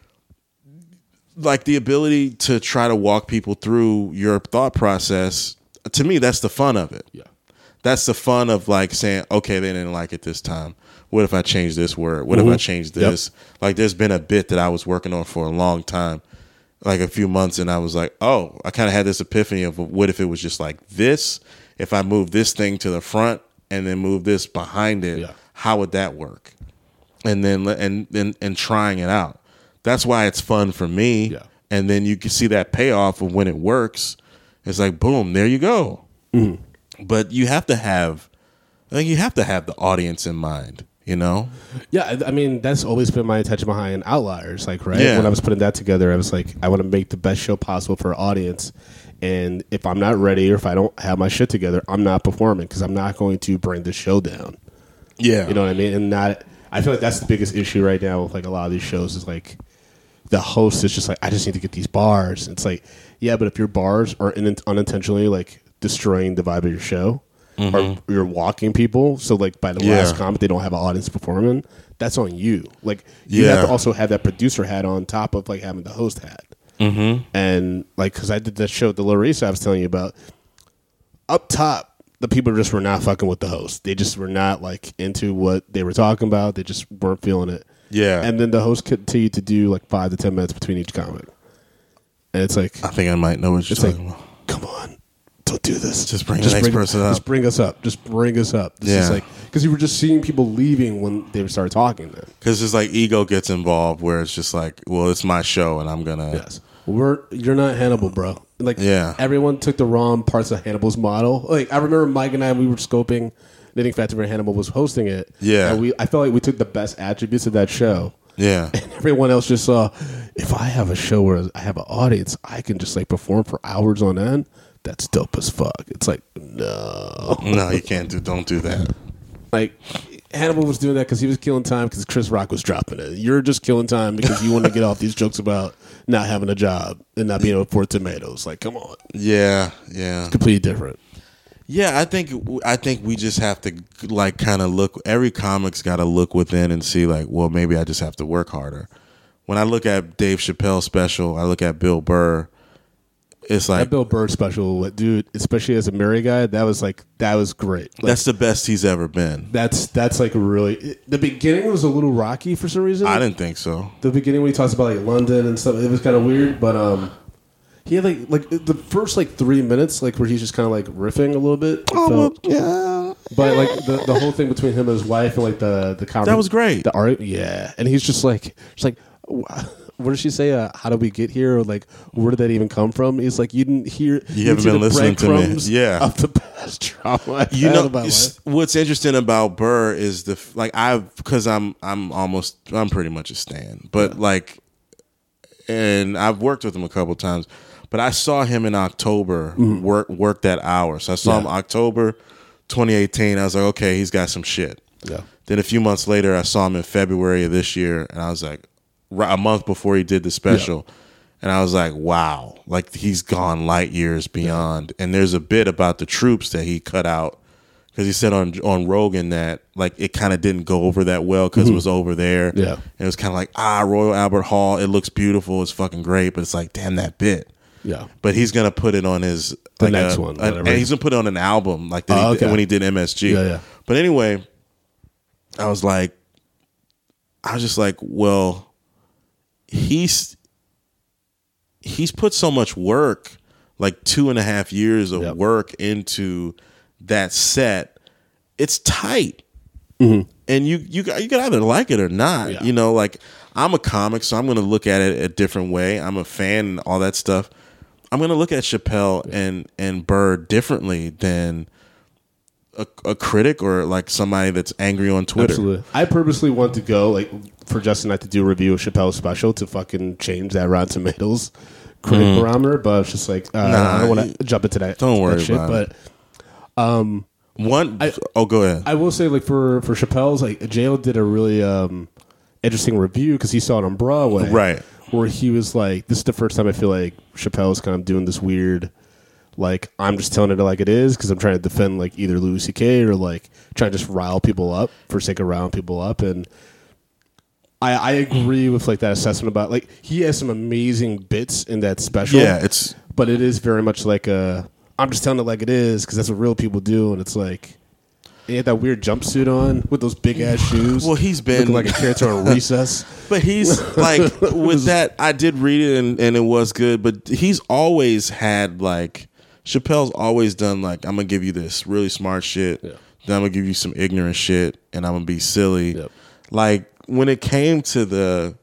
like the ability to try to walk people through your thought process. To me, that's the fun of it. Yeah. that's the fun of like saying, okay, they didn't like it this time. What if I change this word? What mm-hmm. if I change this? Yep. Like, there's been a bit that I was working on for a long time, like a few months, and I was like, oh, I kind of had this epiphany of what if it was just like this? If I move this thing to the front and then move this behind it, yeah. how would that work? And then and and and trying it out. That's why it's fun for me. Yeah. And then you can see that payoff of when it works. It's like, boom, there you go. Mm-hmm. But you have to have, I think you have to have the audience in mind. You know? Yeah, I mean, that's always been my intention behind Outliers. Like, right? Yeah. When I was putting that together, I was like, I want to make the best show possible for our audience. And if I'm not ready or if I don't have my shit together, I'm not performing because I'm not going to bring the show down. Yeah. You know what I mean? And not, I feel like that's the biggest issue right now with like a lot of these shows is like the host is just like, I just need to get these bars. And it's like, yeah, but if your bars are in, unintentionally like destroying the vibe of your show, mm-hmm. or you're walking people, so like by the yeah. last comment they don't have an audience performing, that's on you. Like you yeah. have to also have that producer hat on top of like having the host hat. Mm-hmm. And like, because I did that show, the Larissa I was telling you about, up top, the people just were not fucking with the host. They just were not like into what they were talking about. They just weren't feeling it. Yeah. And then the host continued to do like five to ten minutes between each comic. And it's like, I think I might know what you're talking like, about. Come on. Don't do this. Just bring just the next bring, person up. Just bring us up. Just bring us up. This yeah. is like, because you were just seeing people leaving when they started talking then. Because it's like ego gets involved where it's just like, well, it's my show and I'm going to. Yes. We're, you're not Hannibal, bro. Like, yeah. everyone took the wrong parts of Hannibal's model. Like, I remember Mike and I, we were scoping Knitting Factory where Hannibal was hosting it. Yeah. And we, I felt like we took the best attributes of that show. Yeah. And everyone else just saw, if I have a show where I have an audience, I can just like perform for hours on end. That's dope as fuck. It's like, no. No, you can't do, don't do that. Like, Hannibal was doing that because he was killing time because Chris Rock was dropping it. You're just killing time because you want to get off these jokes about not having a job and not being able to afford tomatoes. Like, come on. Yeah, yeah. It's completely different. Yeah, I think I think we just have to like kind of look. Every comic's got to look within and see like, well, maybe I just have to work harder. When I look at Dave Chappelle's special, I look at Bill Burr. It's like that Bill Burr special, dude. Especially as a married guy, that was like that was great. Like, that's the best he's ever been. That's that's like really. The beginning was a little rocky for some reason. I didn't think so. The beginning when he talks about like London and stuff, it was kind of weird, but um. He had like like the first like three minutes like where he's just kind of like riffing a little bit. Oh felt, yeah, but like the, the whole thing between him and his wife and like the the conversation, that was great. The art, yeah, and he's just like just like what did she say? Uh, how did we get here? Or like where did that even come from? He's like you didn't hear. You haven't been listening to me. Yeah, of the past trauma. You know what's interesting about Burr is the like I've because I'm I'm almost I'm pretty much a stan, but yeah. like, and I've worked with him a couple times. But I saw him in October mm-hmm. work work that hour. So I saw yeah. him October twenty eighteen. I was like, okay, he's got some shit. Yeah. Then a few months later, I saw him in February of this year, and I was like, a month before he did the special, yeah. and I was like, wow, like he's gone light years beyond. Yeah. And there's a bit about the troops that he cut out because he said on on Rogan that like it kind of didn't go over that well because mm-hmm. it was over there. Yeah. And it was kind of like ah, Royal Albert Hall. It looks beautiful. It's fucking great, but it's like damn that bit. Yeah, but he's gonna put it on his the like next a, one, a, and he's gonna put it on an album like that oh, he okay. did, when he did M S G. Yeah, yeah. But anyway, I was like, I was just like, well, he's he's put so much work, like two and a half years of yep. work into that set. It's tight, mm-hmm. and you you you can either like it or not. Yeah. You know, like. I'm a comic, so I'm going to look at it a different way. I'm a fan and all that stuff. I'm going to look at Chappelle yeah. and, and Burr differently than a, a critic or like somebody that's angry on Twitter. Absolutely. I purposely want to go like for Justin and I to do a review of Chappelle's special to fucking change that Rotten Tomatoes critic mm. barometer, but it's just like uh, nah, I don't want to jump into that. Don't worry that shit, about but, it. Um, One, I, oh, go ahead. I will say like for for Chappelle's like J L did a really um. interesting review because he saw it on Broadway, right? Where he was like, "This is the first time I feel like Chappelle is kind of doing this weird, like I'm just telling it like it is because I'm trying to defend like either Louis C K or like trying to just rile people up for sake of riling people up." And I, I agree with like that assessment about like he has some amazing bits in that special. Yeah, it's but it is very much like a I'm just telling it like it is because that's what real people do, and it's like. He had that weird jumpsuit on with those big ass shoes. Well, he's been looking like a character on Recess. But he's like with that. I did read it and, and it was good. But he's always had like Chappelle's always done like I'm gonna give you this really smart shit. Yeah. Then I'm gonna give you some ignorant shit, and I'm gonna be silly. Yep. Like when it came to the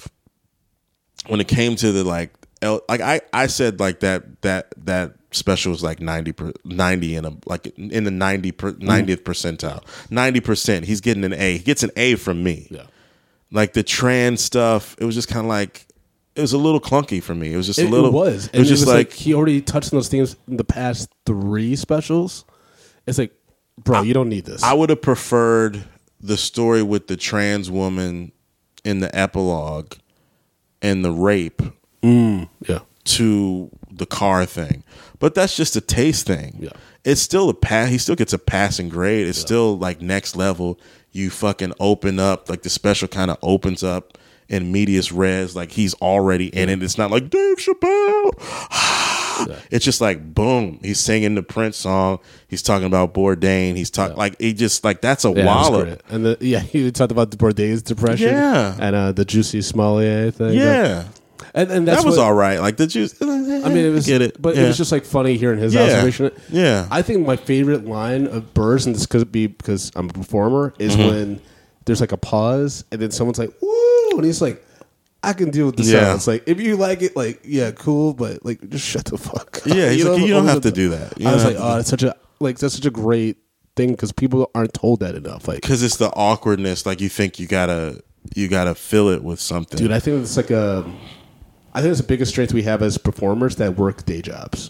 when it came to the like like I I said like that that that. Special was like ninety, ninety in a like in the ninety ninetieth percentile, ninety percent. He's getting an A. He gets an A from me. Yeah, like the trans stuff. It was just kind of like it was a little clunky for me. It was just it, a little. It was. It was and just it was like, like he already touched on those things in the past three specials. It's like, bro, I, you don't need this. I would have preferred the story with the trans woman in the epilogue and the rape. Mm, yeah. To the car thing, but that's just a taste thing. Yeah, it's still a pass. He still gets a passing grade. It's yeah. still like next level. You fucking open up like the special kind of opens up in medias res. Like he's already in yeah. it. It's not like Dave Chappelle. yeah. It's just like boom. He's singing the Prince song. He's talking about Bourdain. He's talking yeah. like he just like that's a yeah, wallop. And the yeah, he talked about the Bourdain's depression. Yeah, and uh, the Juicy Smollett thing. Yeah. Like, And, and that's that was what, all right. Like the juice. I mean, it was, get it, but yeah. it was just like funny hearing his yeah. observation. Yeah, I think my favorite line of Burrs, and this could be because I'm a performer, is mm-hmm. when there's like a pause, and then someone's like, "Woo!" and he's like, "I can deal with the yeah. sounds. Like, if you like it, like, yeah, cool, but like, just shut the fuck up." Yeah, he's you like, know, you don't have to do that. You I was like, "Oh, it's such a like that's such a great thing because people aren't told that enough." Like, because it's the awkwardness. Like you think you gotta you gotta fill it with something, dude. I think it's like a. I think it's the biggest strength we have as performers that work day jobs.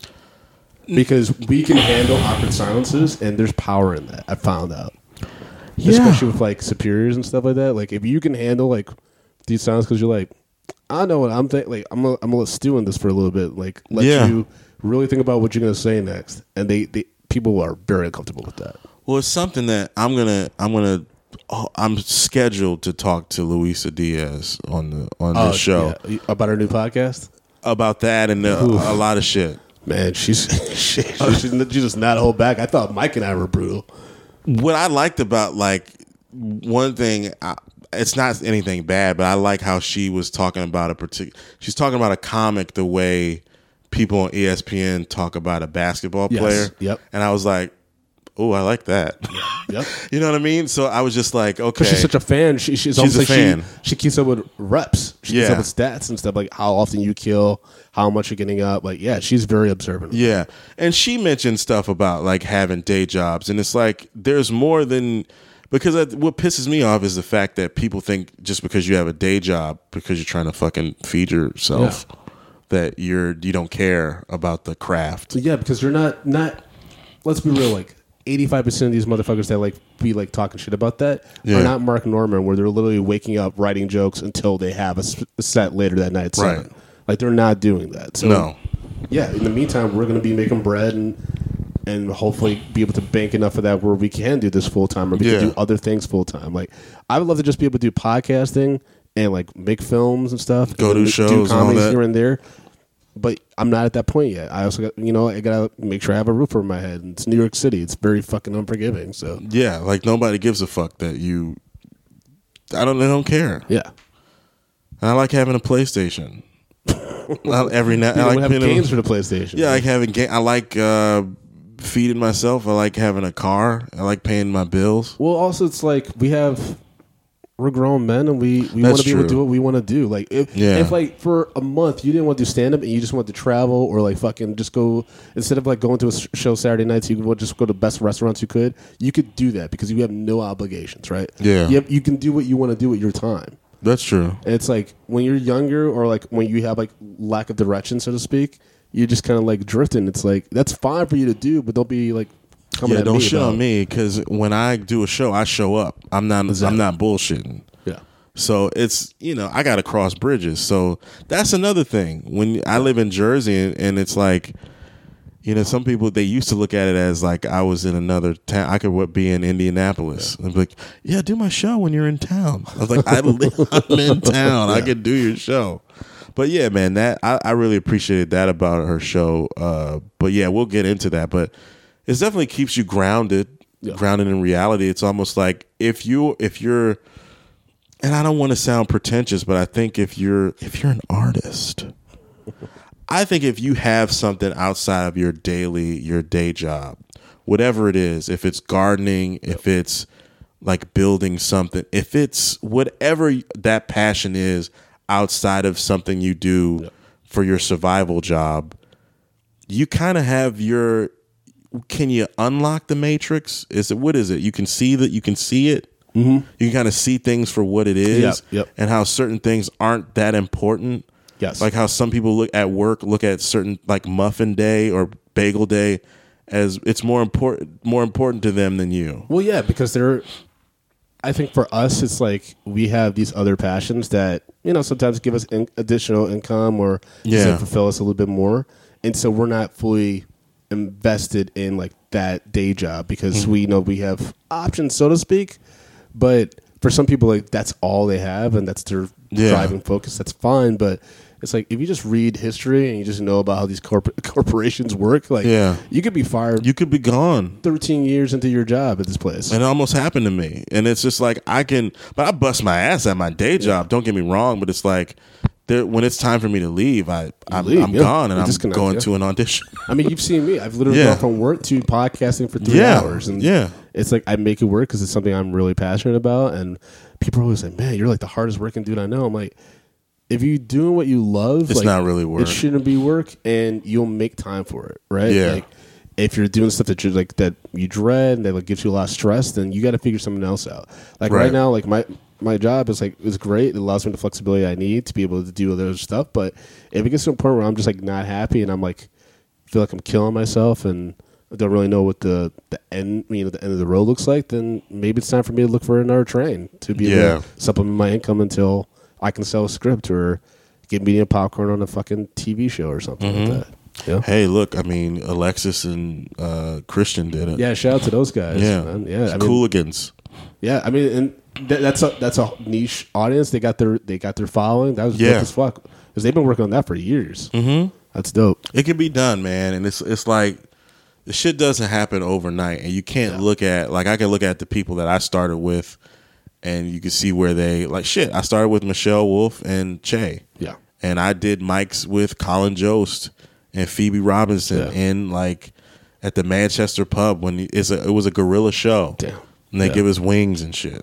Because we can handle awkward silences, and there's power in that. I found out. Yeah. Especially with, like, superiors and stuff like that. Like, if you can handle, like, these silences because you're like, I know what I'm thinking. Like, I'm going to let stew in this for a little bit. Like, let yeah. you really think about what you're going to say next. And they, they people are very uncomfortable with that. Well, it's something that I'm going to, I'm going to, Oh, I'm scheduled to talk to Luisa Diaz on the on oh, the show yeah. about her new podcast, about that and the, a lot of shit. Man, she's she, she, she just not hold back. I thought Mike and I were brutal. What I liked about like one thing, I, it's not anything bad, but I like how she was talking about a particular. She's talking about a comic the way people on E S P N talk about a basketball yes. player. Yep, and I was like. Oh, I like that. Yep. You know what I mean? So I was just like, okay. Because she's such a fan. She, she's she's a like fan. She, she keeps up with reps. She yeah. keeps up with stats and stuff, like how often you kill, how much you're getting up. Like, yeah, she's very observant. Yeah. And she mentioned stuff about like having day jobs. And it's like, there's more than, because what pisses me off is the fact that people think just because you have a day job, because you're trying to fucking feed yourself, yeah. that you're, you don't care about the craft. Yeah, because you're not, not, let's be real, like, eighty-five percent of these motherfuckers that like be like talking shit about that yeah. are not Mark Norman, where they're literally waking up writing jokes until they have a, a set later that night. Right. Seven. Like they're not doing that. So no. Yeah. In the meantime, we're going to be making bread and and hopefully be able to bank enough of that where we can do this full time or we yeah. can do other things full time. Like I would love to just be able to do podcasting and like make films and stuff. Go and to shows, do comedies all that. here and there. But I'm not at that point yet. I also got, you know, I gotta make sure I have a roof over my head. And it's New York City. It's very fucking unforgiving. So yeah, like nobody gives a fuck that you. I don't. They don't care. Yeah, and I like having a PlayStation. Every night, I like have games for the PlayStation. Yeah, I like having game. I like uh, feeding myself. I like having a car. I like paying my bills. Well, also it's like we have. We're grown men, and we, we want to be able to do what we want to do. Like if, yeah. if like for a month you didn't want to do stand up and you just wanted to travel or like fucking just go instead of like going to a show Saturday nights, you could just go to the best restaurants you could. You could do that because you have no obligations, right? Yeah, you have, you can do what you want to do with your time. That's true. And it's like when you're younger or like when you have like lack of direction, so to speak, you're just kind of like drifting. It's like that's fine for you to do, but don't be like. Yeah, don't shit on me because when I do a show, I show up. I'm not. Exactly. I'm not bullshitting. Yeah. So it's you know I got to cross bridges. So that's another thing. When I live in Jersey and, and it's like, you know, some people they used to look at it as like I was in another town. I could be in Indianapolis. Yeah. And be like, yeah, do my show when you're in town. I was like, I live, I'm in town. Yeah. I could do your show. But yeah, man, that I, I really appreciated that about her show. Uh, but yeah, we'll get into that. But it definitely keeps you grounded, yeah. grounded in reality. It's almost like if you if you're, and I don't want to sound pretentious, but I think if you're if you're an artist, I think if you have something outside of your daily your day job, whatever it is, if it's gardening, yep. if it's like building something, if it's whatever that passion is outside of something you do yep. for your survival job, you kind of have your, can you unlock the matrix? Is it, what is it? You can see that you can see it. Mm-hmm. You can kind of see things for what it is yep, yep. and how certain things aren't that important. Yes. Like how some people look at work, look at certain like muffin day or bagel day as it's more important, more important to them than you. Well, yeah, because they're, I think for us, it's like we have these other passions that, you know, sometimes give us in, additional income or yeah. fulfill us a little bit more. And so we're not fully invested in like that day job because mm-hmm. we know we have options, so to speak. But for some people, like that's all they have and that's their yeah. driving focus. That's fine. But it's like if you just read history and you just know about how these corp- corporations work, like yeah. you could be fired. You could be gone thirteen years into your job at this place. And it almost happened to me. And it's just like I can, but I bust my ass at my day job. Yeah. Don't get me wrong, but it's like there, when it's time for me to leave, I I'm, leave, I'm yeah. gone and I'm going yeah. to an audition. I mean, you've seen me. I've literally yeah. gone from work to podcasting for three yeah. hours, and yeah, it's like I make it work because it's something I'm really passionate about. And people are always like, "Man, you're like the hardest working dude I know." I'm like, if you're doing what you love, it's like, not really work. It shouldn't be work, and you'll make time for it, right? Yeah. Like, if you're doing stuff that you like that you dread and that like gives you a lot of stress, then you got to figure something else out. Like right. right now, like my my job is like it's great. It allows me the flexibility I need to be able to do other stuff. But if it gets to a point where I'm just like not happy and I'm like feel like I'm killing myself and I don't really know what the the end you know the end of the road looks like, then maybe it's time for me to look for another train to be able yeah. to supplement my income until I can sell a script or get media popcorn on a fucking T V show or something mm-hmm. like that. Yeah. Hey, look, I mean, Alexis and uh, Christian did it. Yeah, shout out to those guys. Yeah, man. yeah, I mean, Cooligans. Yeah, I mean, and th- that's a that's a niche audience. They got their they got their following. That was yeah. dope as fuck because they've been working on that for years. Mm-hmm. That's dope. It can be done, man, and it's it's like the shit doesn't happen overnight, and you can't yeah. look at like I can look at the people that I started with, and you can see where they like shit. I started with Michelle Wolf and Che. Yeah, and I did mics with Colin Jost and Phoebe Robinson yeah. in like at the Manchester pub when it's a, it was a guerrilla show. Damn. And they yeah. give us wings and shit.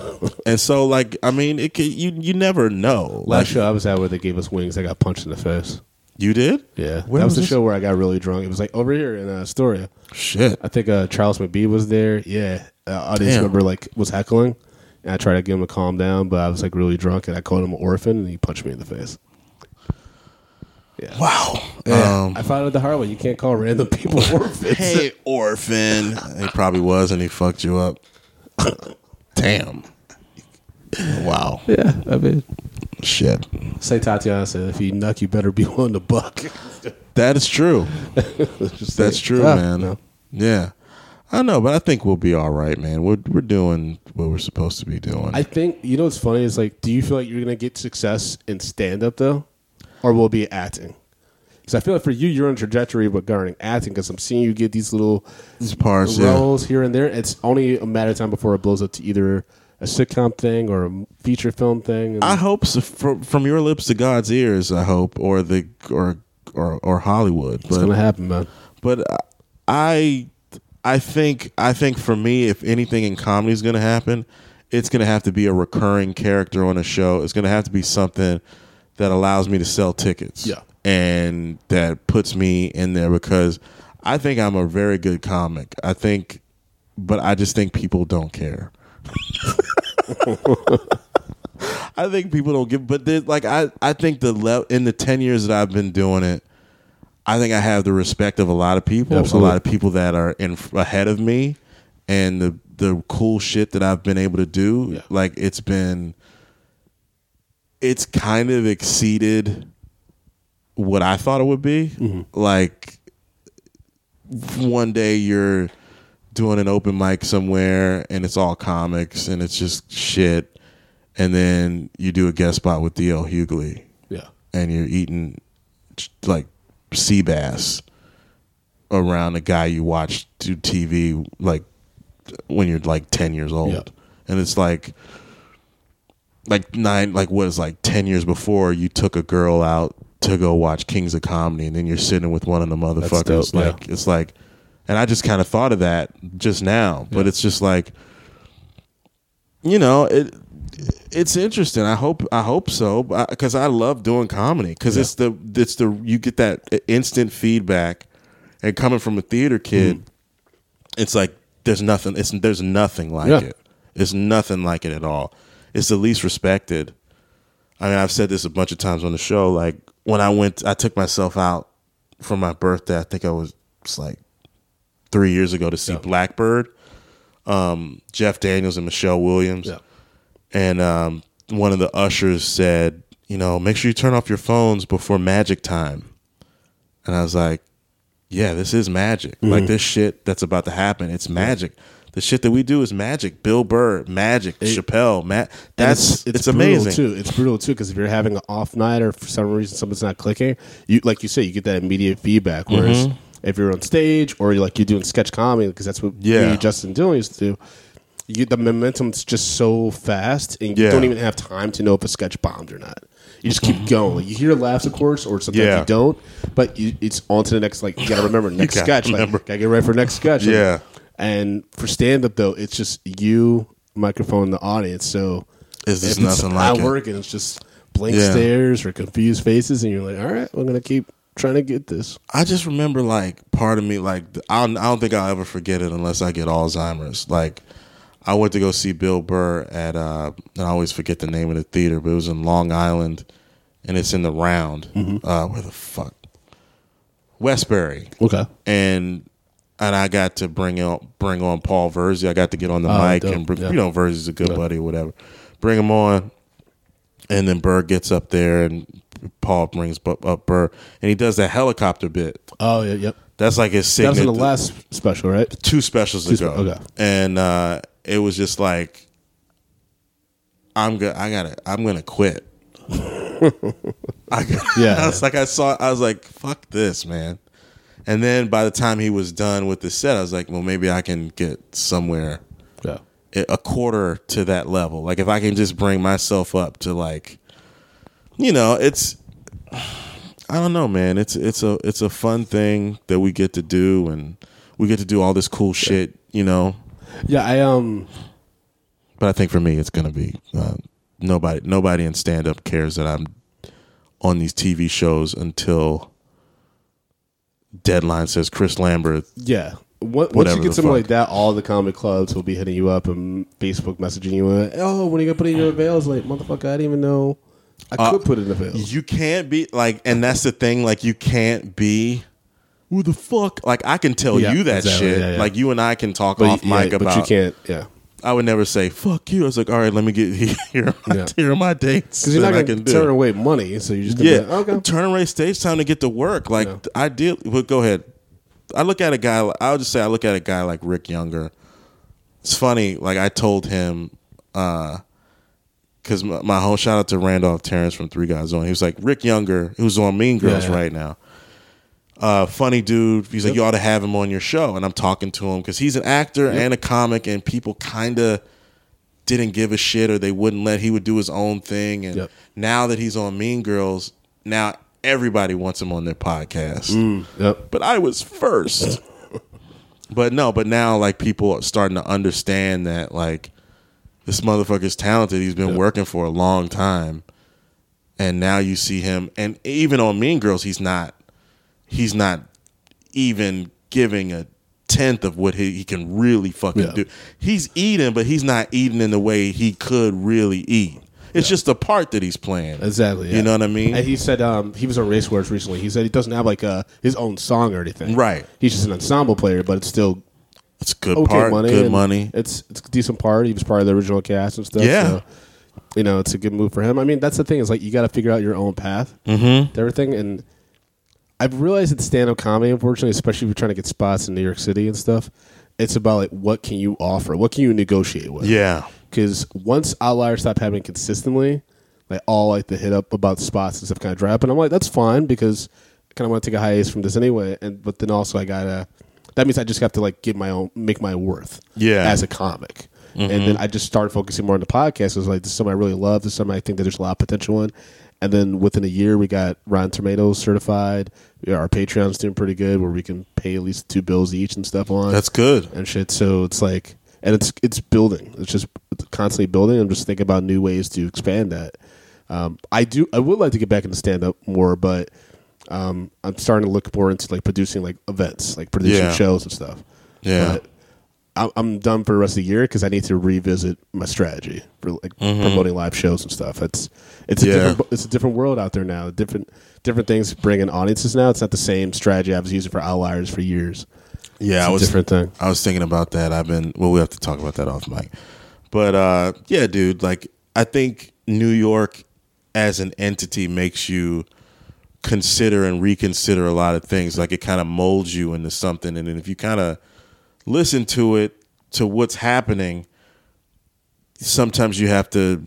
And so like I mean it can, you you never know. Last like, show I was at where they gave us wings, I got punched in the face. You did? Yeah. Where that was, was the this? show where I got really drunk. It was like over here in uh, Astoria. Shit. I think uh, Charles McBee was there. Yeah. Uh, audience Damn. member like was heckling. And I tried to get him to calm down, but I was like really drunk and I called him an orphan and he punched me in the face. Yeah. Wow. Yeah. Um, I found out the hard way. You can't call random people orphans. Hey, orphan. He probably was, and he fucked you up. Damn. Wow. Yeah, I mean, shit. Say Tatiana said, if you nuck, you better be willing to buck. That is true. That's true, ah, man. No. Yeah. I know, but I think we'll be all right, man. We're we're doing what we're supposed to be doing. I think, you know what's funny is like, do you feel like you're going to get success in stand-up, though? Or will it be acting? Because I feel like for you, you're on a trajectory regarding acting because I'm seeing you get these little these parts, roles yeah. here and there. It's only a matter of time before it blows up to either a sitcom thing or a feature film thing. And I hope so, from, from your lips to God's ears. I hope, or the or or, or Hollywood. It's gonna happen, man. But I I think I think for me, if anything in comedy is gonna happen, it's gonna have to be a recurring character on a show. It's gonna have to be something that allows me to sell tickets. Yeah. And that puts me in there because I think I'm a very good comic. I think, but I just think people don't care. I think people don't give, but like I, I think the le- in the ten years that I've been doing it, I think I have the respect of a lot of people, Absolutely. a lot of people that are in ahead of me, and the the cool shit that I've been able to do. Yeah. Like it's been. It's kind of exceeded what I thought it would be. Mm-hmm. Like one day you're doing an open mic somewhere and it's all comics and it's just shit. And then you do a guest spot with D L Hughley. Yeah. and you're eating like sea bass around a guy you watch do T V like when you're like ten years old. Yeah. And it's like like nine like what is like ten years before you took a girl out to go watch Kings of Comedy, and then you're sitting with one of the motherfuckers. Dope, like yeah. It's like, and I just kind of thought of that just now, but yeah. It's just like, you know, it it's interesting. I hope I hope so, because I love doing comedy, because yeah. it's the it's the you get that instant feedback, and coming from a theater kid, mm. it's like there's nothing. It's there's nothing like yeah. it. It's nothing like it at all. It's the least respected. I mean, I've said this a bunch of times on the show. Like when I went, I took myself out for my birthday. I think I was, it was like three years ago to see yeah. Blackbird. Um, Jeff Daniels and Michelle Williams. Yeah. And um, one of the ushers said, you know, make sure you turn off your phones before magic time. And I was like, yeah, this is magic. Mm-hmm. Like this shit that's about to happen, it's magic. Yeah. The shit that we do is magic. Bill Burr, magic. It, Chappelle, Matt. That's it's, it's, it's amazing too. It's brutal too, because if you're having an off night or for some reason something's not clicking, you like you say, you get that immediate feedback. Whereas mm-hmm. if you're on stage or you're like you're doing sketch comedy, because that's what yeah. me, Justin Dillon used to do. You, the momentum's just so fast, and you yeah. don't even have time to know if a sketch bombed or not. You just keep going. Like, you hear laughs, of course, or sometimes yeah. you don't. But you, it's on to the next. Like you got to remember next sketch. Remember. Like gotta get ready for next sketch. Yeah. Like, and for stand up though, it's just you, microphone, and the audience. So is this nothing like not it? working? It's just blank yeah. stares or confused faces, and you're like, all right, we're gonna keep trying to get this. I just remember like part of me, like I'll, I don't think I'll ever forget it unless I get Alzheimer's. Like I went to go see Bill Burr at uh, I always forget the name of the theater, but it was in Long Island, and it's in the Round. Mm-hmm. Uh, where the fuck? Westbury. Okay. And and I got to bring on bring on Paul Verzi. I got to get on the oh, mic, dope. and bring, yeah. you know Verzi's a good yeah. buddy or whatever. Bring him on, and then Burr gets up there, and Paul brings up Burr, and he does that helicopter bit. Oh yeah, yep. That's like his signature. That was in the last special, right? Two specials Two ago. Spe- okay. And uh, it was just like, I'm go- I gotta, I'm gonna quit. I got, yeah. I was like, I saw, I was like, fuck this, man. And then by the time he was done with the set, I was like, well, maybe I can get somewhere, yeah, a quarter to that level. Like if I can just bring myself up to like, you know, it's. I don't know, man. It's it's a it's a fun thing that we get to do, and we get to do all this cool shit, you know. Yeah, I um. But I think for me, it's gonna be uh, nobody. Nobody in stand up cares that I'm on these T V shows until Deadline says Chris Lambert. Yeah, what, once you get something like that, all the comic clubs will be hitting you up and Facebook messaging you. Uh, oh, when are you gonna put in your avails? Like, motherfucker, I didn't even know. I could uh, put it in the avails. You can't be like, and that's the thing. Like, you can't be. Who the fuck? Like, I can tell yeah, you that exactly, shit. Yeah, yeah. Like, you and I can talk but off yeah, mic but about. But you can't. Yeah. I would never say fuck you. I was like, all right, let me get here. Are my, yeah. Here are my dates. Because you're not going to turn away money, so you just yeah. Like, okay. Turn away stage time to get to work. Like, yeah. I did. Well, go ahead. I look at a guy. I'll just say I look at a guy like Rick Younger. It's funny. Like I told him. uh Because my, my whole shout out to Randolph Terrence from Three Guys On. He was like, Rick Younger, who's on Mean Girls yeah, yeah. right now. Uh, funny dude. He's like, you ought to have him on your show. And I'm talking to him because he's an actor yep. and a comic, and people kind of didn't give a shit, or they wouldn't let, he would do his own thing. And yep. now that he's on Mean Girls, now everybody wants him on their podcast. Mm, yep. But I was first. But no, but now like people are starting to understand that like, this motherfucker's talented. He's been yep. working for a long time. And now you see him. And even on Mean Girls, he's not he's not even giving a tenth of what he, he can really fucking yeah. do. He's eating, but he's not eating in the way he could really eat. It's yeah. just a part that he's playing. Exactly. Yeah. You know what I mean? And he said um, he was on Race Wars recently. He said he doesn't have like a, his own song or anything. Right. He's just an ensemble player, but it's still... It's good okay part, money, good money. It's it's a decent part. He was part of the original cast and stuff. Yeah, so, you know, it's a good move for him. I mean, that's the thing is like you got to figure out your own path mm-hmm. to everything. And I've realized that stand-up comedy, unfortunately, especially if you're trying to get spots in New York City and stuff, it's about like what can you offer, what can you negotiate with. Yeah, because once outliers stop happening consistently, like all like the hit up about spots and stuff kind of dry up, and I'm like, that's fine because I kind of want to take a hiatus from this anyway. And but then also I gotta. That means I just have to like give my own, make my worth. Yeah. As a comic, mm-hmm. and then I just started focusing more on the podcast. It was like this is something I really love. This is something I think that there's a lot of potential in. And then within a year, we got Rotten Tomatoes certified. Yeah, our Patreon's doing pretty good, where we can pay at least two bills each and stuff on. That's good and shit. So it's like, and it's it's building. It's just constantly building. I'm just thinking about new ways to expand that. Um, I do. I would like to get back into stand up more, but um, I'm starting to look more into like producing like events, like producing yeah. shows and stuff. Yeah. But I, I'm done for the rest of the year because I need to revisit my strategy for like mm-hmm. promoting live shows and stuff. It's it's a yeah. different it's a different world out there now. Different different things bring in audiences now. It's not the same strategy I was using for Outliers for years. Yeah, it's I a was different thing. I was thinking about that. I've been well. We have to talk about that off mic. But uh, yeah, dude. Like I think New York as an entity makes you consider and reconsider a lot of things. Like it kind of molds you into something, and then if you kind of listen to it, to what's happening, sometimes you have to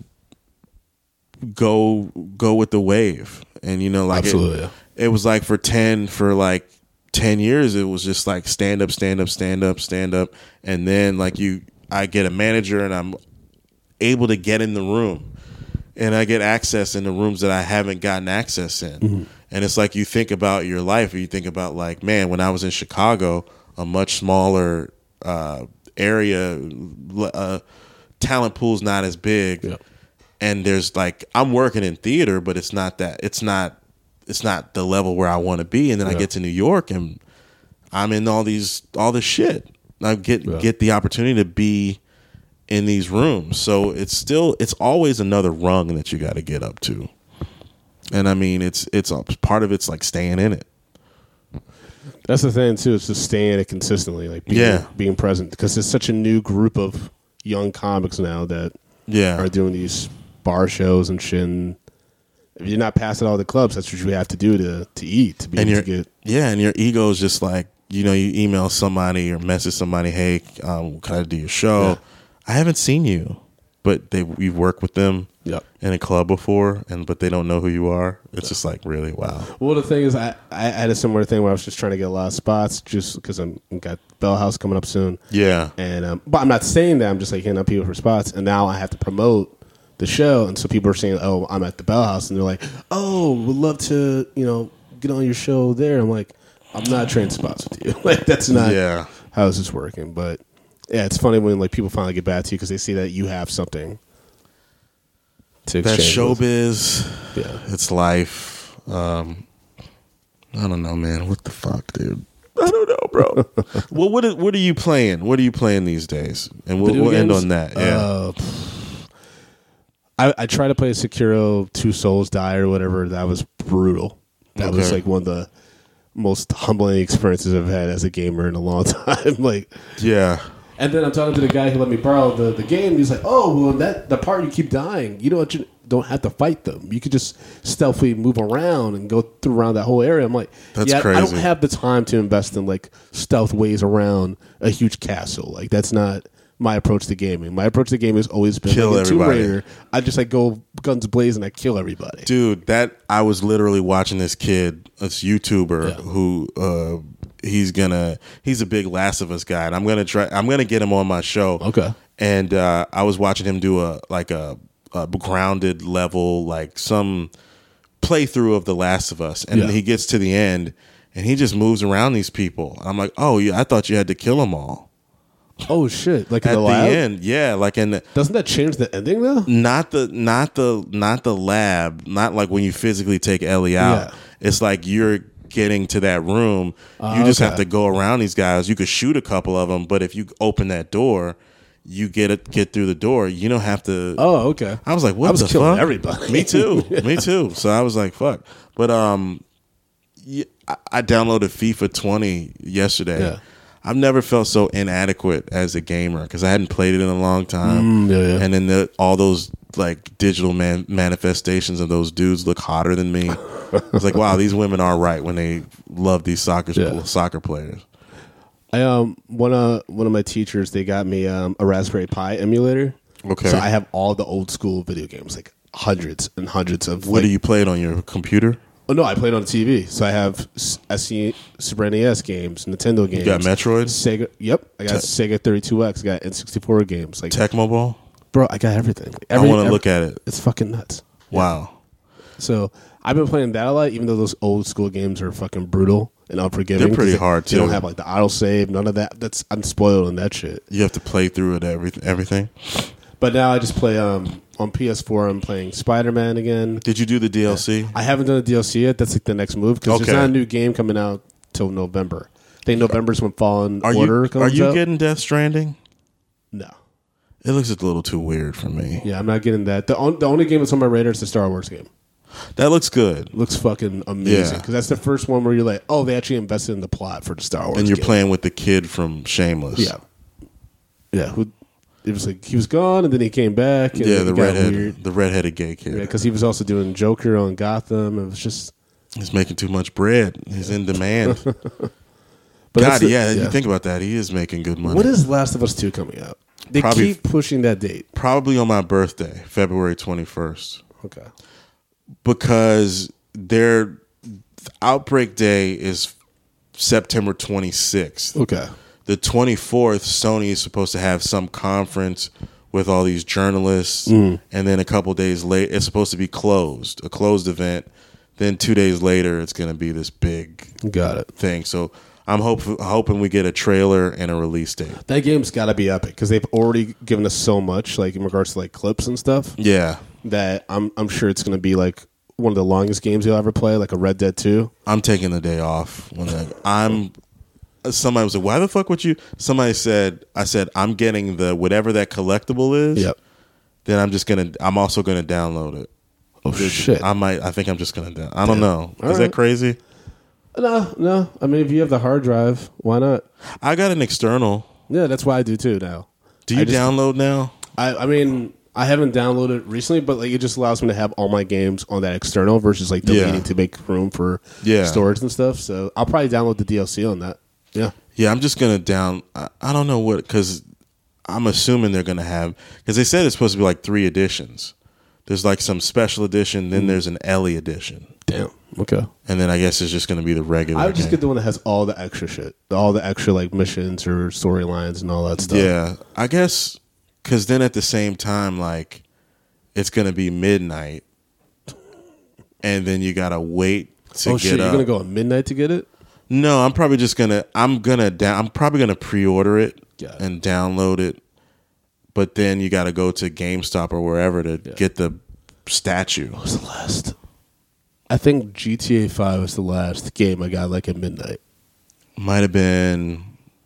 go go with the wave. And you know, like Absolutely. It, it was like for ten for like ten years, it was just like stand up, stand up, stand up, stand up, and then like you, I get a manager and I'm able to get in the room, and I get access in the rooms that I haven't gotten access in. Mm-hmm. And it's like you think about your life, or you think about like, man, when I was in Chicago, a much smaller uh, area, uh, talent pool's not as big, yeah. and there's like I'm working in theater, but it's not that it's not it's not the level where I want to be. And then yeah. I get to New York, and I'm in all these all this shit. I get yeah. get the opportunity to be in these rooms, so it's still it's always another rung that you got to get up to. And I mean, it's it's a, part of it's like staying in it. That's the thing too. It's just staying in it consistently, like being, yeah. being present, because it's such a new group of young comics now that yeah. are doing these bar shows and shit. And if you're not passing all the clubs, that's what you have to do to to eat to be and able to get. Yeah, and your ego is just like, you know, you email somebody or message somebody, hey, um, can I do your show? Yeah. I haven't seen you, but they we've worked with them. Yep. in a club before, and but they don't know who you are. It's just like, really, wow. Well, the thing is, I, I had a similar thing where I was just trying to get a lot of spots, just because I'm got Bell House coming up soon. Yeah, and um, but I'm not saying that. I'm just like hitting up people for spots, and now I have to promote the show, and so people are saying, "Oh, I'm at the Bell House," and they're like, "Oh, would love to, you know, get on your show there." I'm like, I'm not trading spots with you. Like that's not yeah. how this is working. But yeah, it's funny when like people finally get back to you because they see that you have something. That's showbiz. With. Yeah, it's life. Um, I don't know, man. What the fuck, dude? I don't know, bro. Well, what are, what are you playing? What are you playing these days? And we'll, we'll end on that. Yeah. Uh, I, I try to play Sekiro Two Souls Die or whatever. That was brutal. That okay. was like one of the most humbling experiences I've had as a gamer in a long time. Like, yeah. And then I'm talking to the guy who let me borrow the, the game. He's like, "Oh, well, that the part you keep dying, you don't you don't have to fight them. You could just stealthily move around and go through around that whole area." I'm like, "That's yeah, crazy. I don't have the time to invest in like stealth ways around a huge castle. Like that's not my approach to gaming. My approach to gaming has always been kill like, everybody. Tomb Raider. I just like go guns blazing. I kill everybody, dude. That I was literally watching this kid, this YouTuber yeah. who." Uh, He's gonna. He's a big Last of Us guy, and I'm gonna try. I'm gonna get him on my show. Okay. And uh, I was watching him do a like a, a grounded level, like some playthrough of The Last of Us, and yeah. he gets to the end, and he just moves around these people. I'm like, oh, yeah, I thought you had to kill them all. Oh shit! Like at in the, the lab? end, yeah. Like in the, doesn't that change the ending though? Not the not the not the lab. Not like when you physically take Ellie out. Yeah. It's like you're getting to that room, uh, you just okay. have to go around these guys. You could shoot a couple of them, but if you open that door, you get it, get through the door. You don't have to. Oh, okay. I was like, what I was the killing fuck? everybody. Me too. yeah. Me too. So I was like, fuck. But um, yeah, I, I downloaded FIFA twenty yesterday. Yeah. I've never felt so inadequate as a gamer because I hadn't played it in a long time. Mm, yeah, yeah. And then the, all those like digital man, manifestations of those dudes look hotter than me. It's like, wow, these women are right when they love these soccer yeah. soccer players. I um one of one of my teachers, they got me um, a Raspberry Pi emulator. Okay. So I have all the old school video games, like hundreds and hundreds of. What like, do you play it on your computer? Oh no, I played on T V. So I have S C Super N E S games, Nintendo games. You got Metroid? Sega. Yep, I got Te- Sega thirty-two X. I got N sixty-four games. Like Tecmo Bowl. Bro, I got everything. I Every, want to every, look at it. It's fucking nuts. Wow. Yeah. So I've been playing that a lot, even though those old school games are fucking brutal and unforgiving. They're pretty they, hard too. They don't have like the auto save, none of that. That's I'm spoiled on that shit. You have to play through it every everything. But now I just play um on P S four. I'm playing Spider-Man again. Did you do the D L C? I haven't done the D L C yet. That's like the next move because Okay. there's not a new game coming out till November. I think November's when Fallen Are Order you comes are you out. getting Death Stranding? No. It looks a little too weird for me. Yeah, I'm not getting that. The, on, the only game that's on my radar is the Star Wars game. That looks good. It looks fucking amazing Yeah. because that's the first one where you're like, oh, they actually invested in the plot for the Star Wars. And you're game. playing with the kid from Shameless. Yeah, yeah. Who? It was like he was gone and then he came back. And Yeah, it the got redhead, weird. the redheaded gay kid. Yeah, because he was also doing Joker on Gotham. It was just. He's making too much bread. He's in demand. But God, the, yeah, you think about that. He is making good money. What is Last of Us two coming out? They Probably- keep pushing that date. Probably on my birthday, February twenty-first. Okay. Because their Outbreak Day is September twenty-sixth. Okay. The twenty-fourth, Sony is supposed to have some conference with all these journalists, Mm. and then a couple days later, it's supposed to be closed, a closed event. Then two days later, it's going to be this big Got it. thing. So I'm hope, hoping we get a trailer and a release date. That game's got to be epic because they've already given us so much, like in regards to like clips and stuff. Yeah. That I'm I'm sure it's going to be like one of the longest games you'll ever play, like a Red Dead two. I'm taking the day off. When I, I'm. Somebody was like, "Why the fuck would you?" Somebody said, "I said I'm getting the whatever that collectible is. Yep. Then I'm just gonna. I'm also gonna download it. Oh shit! I might. I think I'm just gonna. Down, I don't know. All Is right. that crazy? No, no. I mean, if you have the hard drive, why not? I got an external. Yeah, that's why I do too now. Do you I just- download now? I, I mean, I haven't downloaded it recently, but like it just allows me to have all my games on that external versus like deleting Yeah. to make room for Yeah. storage and stuff. So I'll probably download the D L C on that. Yeah. Yeah, I'm just gonna down. I, I don't know what because I'm assuming they're gonna have because they said it's supposed to be like three editions. There's like some special edition, then there's an Ellie edition, Damn. Okay. and then I guess it's just gonna be the regular. I would just game. get the one that has all the extra shit, all the extra like missions or storylines and all that stuff. Yeah, I guess because then at the same time, like it's gonna be midnight, and then you gotta wait to Oh get shit! You're up. gonna go at midnight to get it? No, I'm probably just gonna. I'm gonna down. I'm probably gonna pre-order it Got it. and download it, but then you got to go to GameStop or wherever to Yeah. get the statue. What was the last? I think G T A five was the last game I got like at midnight. Might have been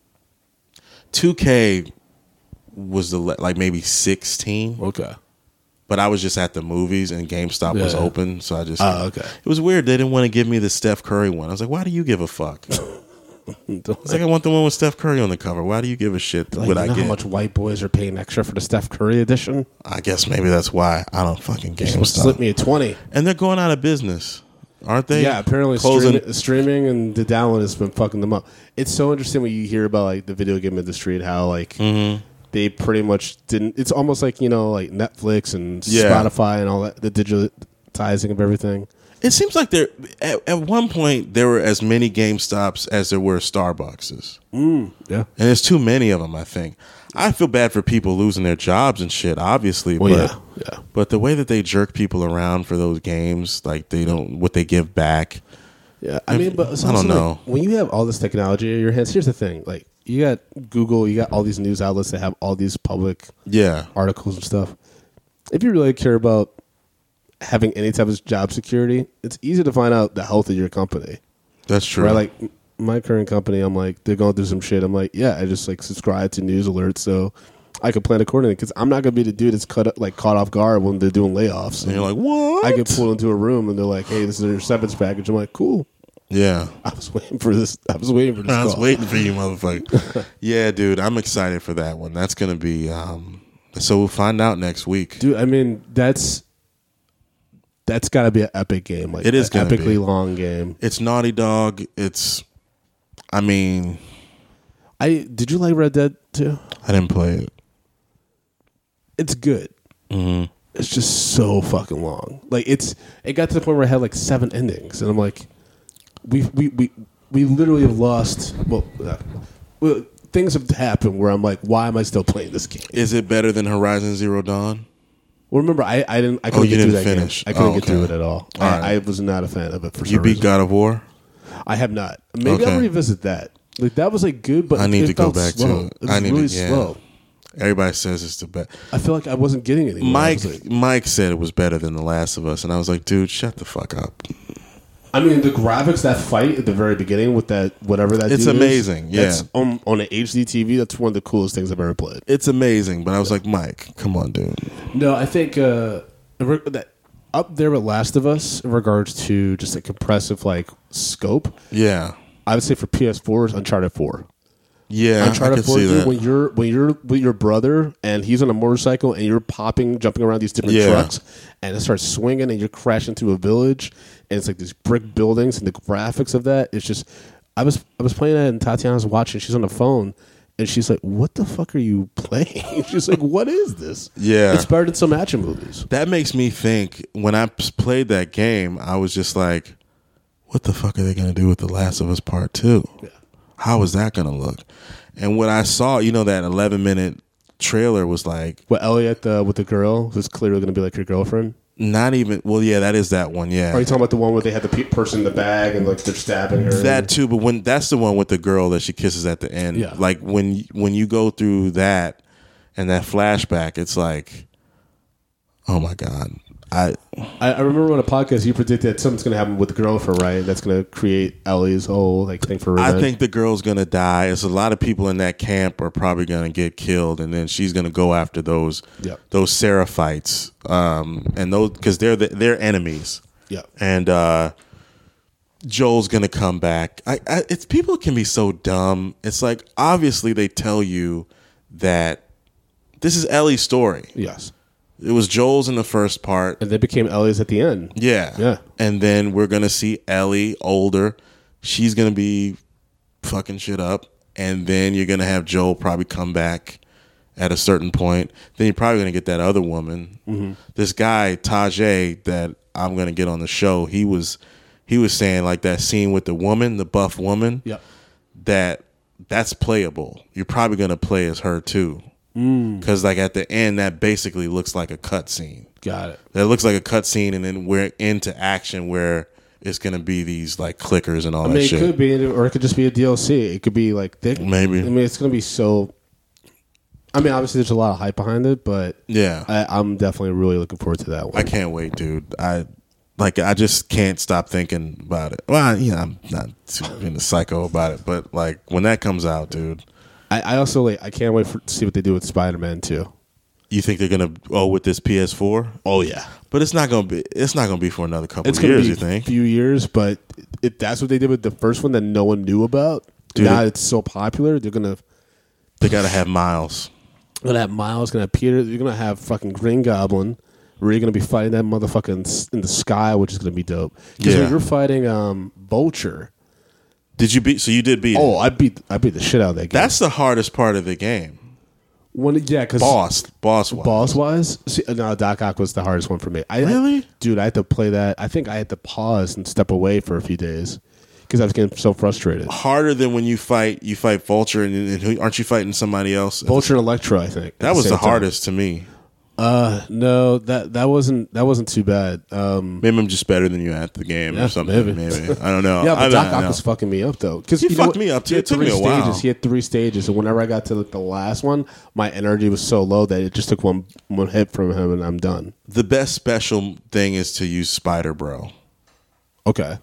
two K was the le- like maybe sixteen, Okay. but I was just at the movies and GameStop was Yeah. open, so I just. Oh, okay. It was weird. They didn't want to give me the Steph Curry one. I was like, why do you give a fuck? It's like I want the one with Steph Curry on the cover. Why do you give a shit Like, what you I know get? how much white boys are paying extra for the Steph Curry edition? I guess maybe that's why I don't fucking You're supposed to slip GameStop. me a twenty. And they're going out of business, aren't they? Yeah, apparently Closing. streaming, streaming and the download has been fucking them up. It's so interesting when you hear about like the video game industry and how like Mm-hmm. they pretty much didn't. It's almost like you know like Netflix and Yeah. Spotify and all that, the digitizing of everything. It seems like there at, at one point there were as many GameStops as there were Starbuckses, Yeah, and there's too many of them. I think I feel bad for people losing their jobs and shit. Obviously, well, but yeah, yeah. but the way that they jerk people around for those games, like they don't what they give back. Yeah, I mean, but it's I don't also, know. like, when you have all this technology in your hands, here's the thing: like you got Google, you got all these news outlets that have all these public Yeah, articles and stuff. If you really care about having any type of job security, it's easy to find out the health of your company. that's true. Right? Like m- my current company, I'm like they're going through some shit. I'm like, yeah, I just like subscribe to news alerts so I can plan accordingly because I'm not gonna be the dude that's cut like caught off guard when they're doing layoffs. and you're like, what? I get pulled into a room and they're like, "Hey, this is your severance package." I'm like, "Cool." Yeah. I was waiting for this. I was waiting for this. I was call. waiting for you, motherfucker. Yeah, dude, I'm excited for that one. That's gonna be. Um, so we'll find out next week. dude. I mean, that's that's got to be an epic game. Like It is an gonna epically be. long game. It's Naughty Dog. It's. I mean, I did you like Red Dead too? I didn't play it. It's good. Mm-hmm. It's just so fucking long. Like it's it got to the point where I had like seven endings, and I'm like, we we we we literally have lost. Well, uh, well, things have happened where I'm like, why am I still playing this game? Is it better than Horizon Zero Dawn? Well, remember, I, I didn't I couldn't Oh, you get through didn't that finish. game. I couldn't Oh, get through it okay. at all. All I, right. I was not a fan of it for You some beat reason. God of War? I have not. Maybe Okay. I'll revisit that. Like that was like good, but I need it to go felt back slow. to it. It was I need really to, yeah. slow. Everybody says it's the best. I feel like I wasn't getting it. Mike I, like, Mike said it was better than The Last of Us, and I was like, dude, shut the fuck up. I mean, the graphics, that fight at the very beginning with that whatever that It's dude is, amazing, yeah. that's on, on an H D T V, that's one of the coolest things I've ever played. It's amazing, but I was like, Mike, come on, dude. No, I think uh, that up there with Last of Us in regards to just a compressive like scope, Yeah. I would say for P S four is Uncharted four. Yeah, I Uncharted could four, see dude, that. when you're when you're with your brother and he's on a motorcycle and you're popping, jumping around these different Yeah. trucks, and it starts swinging and you're crashing through a village, and it's like these brick buildings and the graphics of that. It's just, I was I was playing that and Tatiana's watching. She's on the phone and she's like, "What the fuck are you playing?" She's like, "What is this?" Yeah. it's better than some action movies. That makes me think, when I p- played that game, I was just like, what the fuck are they going to do with The Last of Us Part two? Yeah. How is that going to look? And when I saw, you know, that eleven-minute trailer was like, What Elliot uh, with the girl who's clearly going to be like your girlfriend? not even, well, yeah, that is that one, yeah. Are you talking about the one where they had the pe- person in the bag and like they're stabbing her? That too, but when that's the one with the girl that she kisses at the end. Yeah. Like when when you go through that and that flashback, it's like, oh my God. I I, I remember on a podcast you predicted that something's going to happen with the girlfriend, right? That's going to create Ellie's whole like thing for revenge. I think the girl's gonna die. It's a lot of people in that camp are probably gonna get killed, and then she's gonna go after those Yep. those Seraphites, um, and those because they're the, they're enemies. Yeah. And uh, Joel's gonna come back. I, I, it's people can be so dumb. It's like obviously they tell you that this is Ellie's story. Yes. It was Joel's in the first part. And they became Ellie's at the end. Yeah. Yeah. And then we're going to see Ellie older. She's going to be fucking shit up. And then you're going to have Joel probably come back at a certain point. Then you're probably going to get that other woman. Mm-hmm. This guy, Tajay, that I'm going to get on the show, he was he was saying like that scene with the woman, the buff woman, Yep. that that's playable. You're probably going to play as her too. Because like at the end, that basically looks like a cutscene. Got it. That looks like a cutscene, and then we're into action where it's going to be these like clickers and all I that mean, it shit. could be, or it could just be a D L C. It could be like they, Maybe. I mean, it's going to be so. I mean, obviously, there's a lot of hype behind it, but Yeah, I, I'm definitely really looking forward to that one. I can't wait, dude. I like I just can't stop thinking about it. Well, you know, I'm not too being a psycho about it, but like when that comes out, dude, I, I also like. I can't wait for, to see what they do with Spider-Man too. you think they're gonna oh with this P S four? Oh yeah, But it's not gonna be. It's not gonna be for another couple it's of going to years. be You think? a few years, but if that's what they did with the first one that no one knew about, Dude, now it- it's so popular, they're gonna They gotta have Miles. gonna have Miles, gonna have Peter, you're gonna have fucking Green Goblin. Where you're gonna be fighting that motherfucker in, s- in the sky, which is gonna be dope. Because Yeah. when you're fighting um, Vulture, Did you beat? So you did beat. oh, it. I beat I beat the shit out of that game. That's the hardest part of the game. when yeah, because Boss, boss, wise. boss wise, see, no, Doc Ock was the hardest one for me. I, Really? dude? I had to play that. I think I had to pause and step away for a few days because I was getting so frustrated. Harder than when you fight. You fight Vulture, and, and who, aren't you fighting somebody else? Vulture and Electro, I think. at That was same the time. hardest to me. Uh, no, that that wasn't that wasn't too bad. Um, Maybe I'm just better than you at the game Yeah, or something. maybe. Maybe, I don't know. yeah, I but don't Doc Ock know. was fucking me up though. Because He fucked me up, too. He had It took three me a stages. while. He had three stages, and whenever I got to like, the last one, my energy was so low that it just took one one hit from him, and I'm done. The best special thing is to use Spider Bro Okay.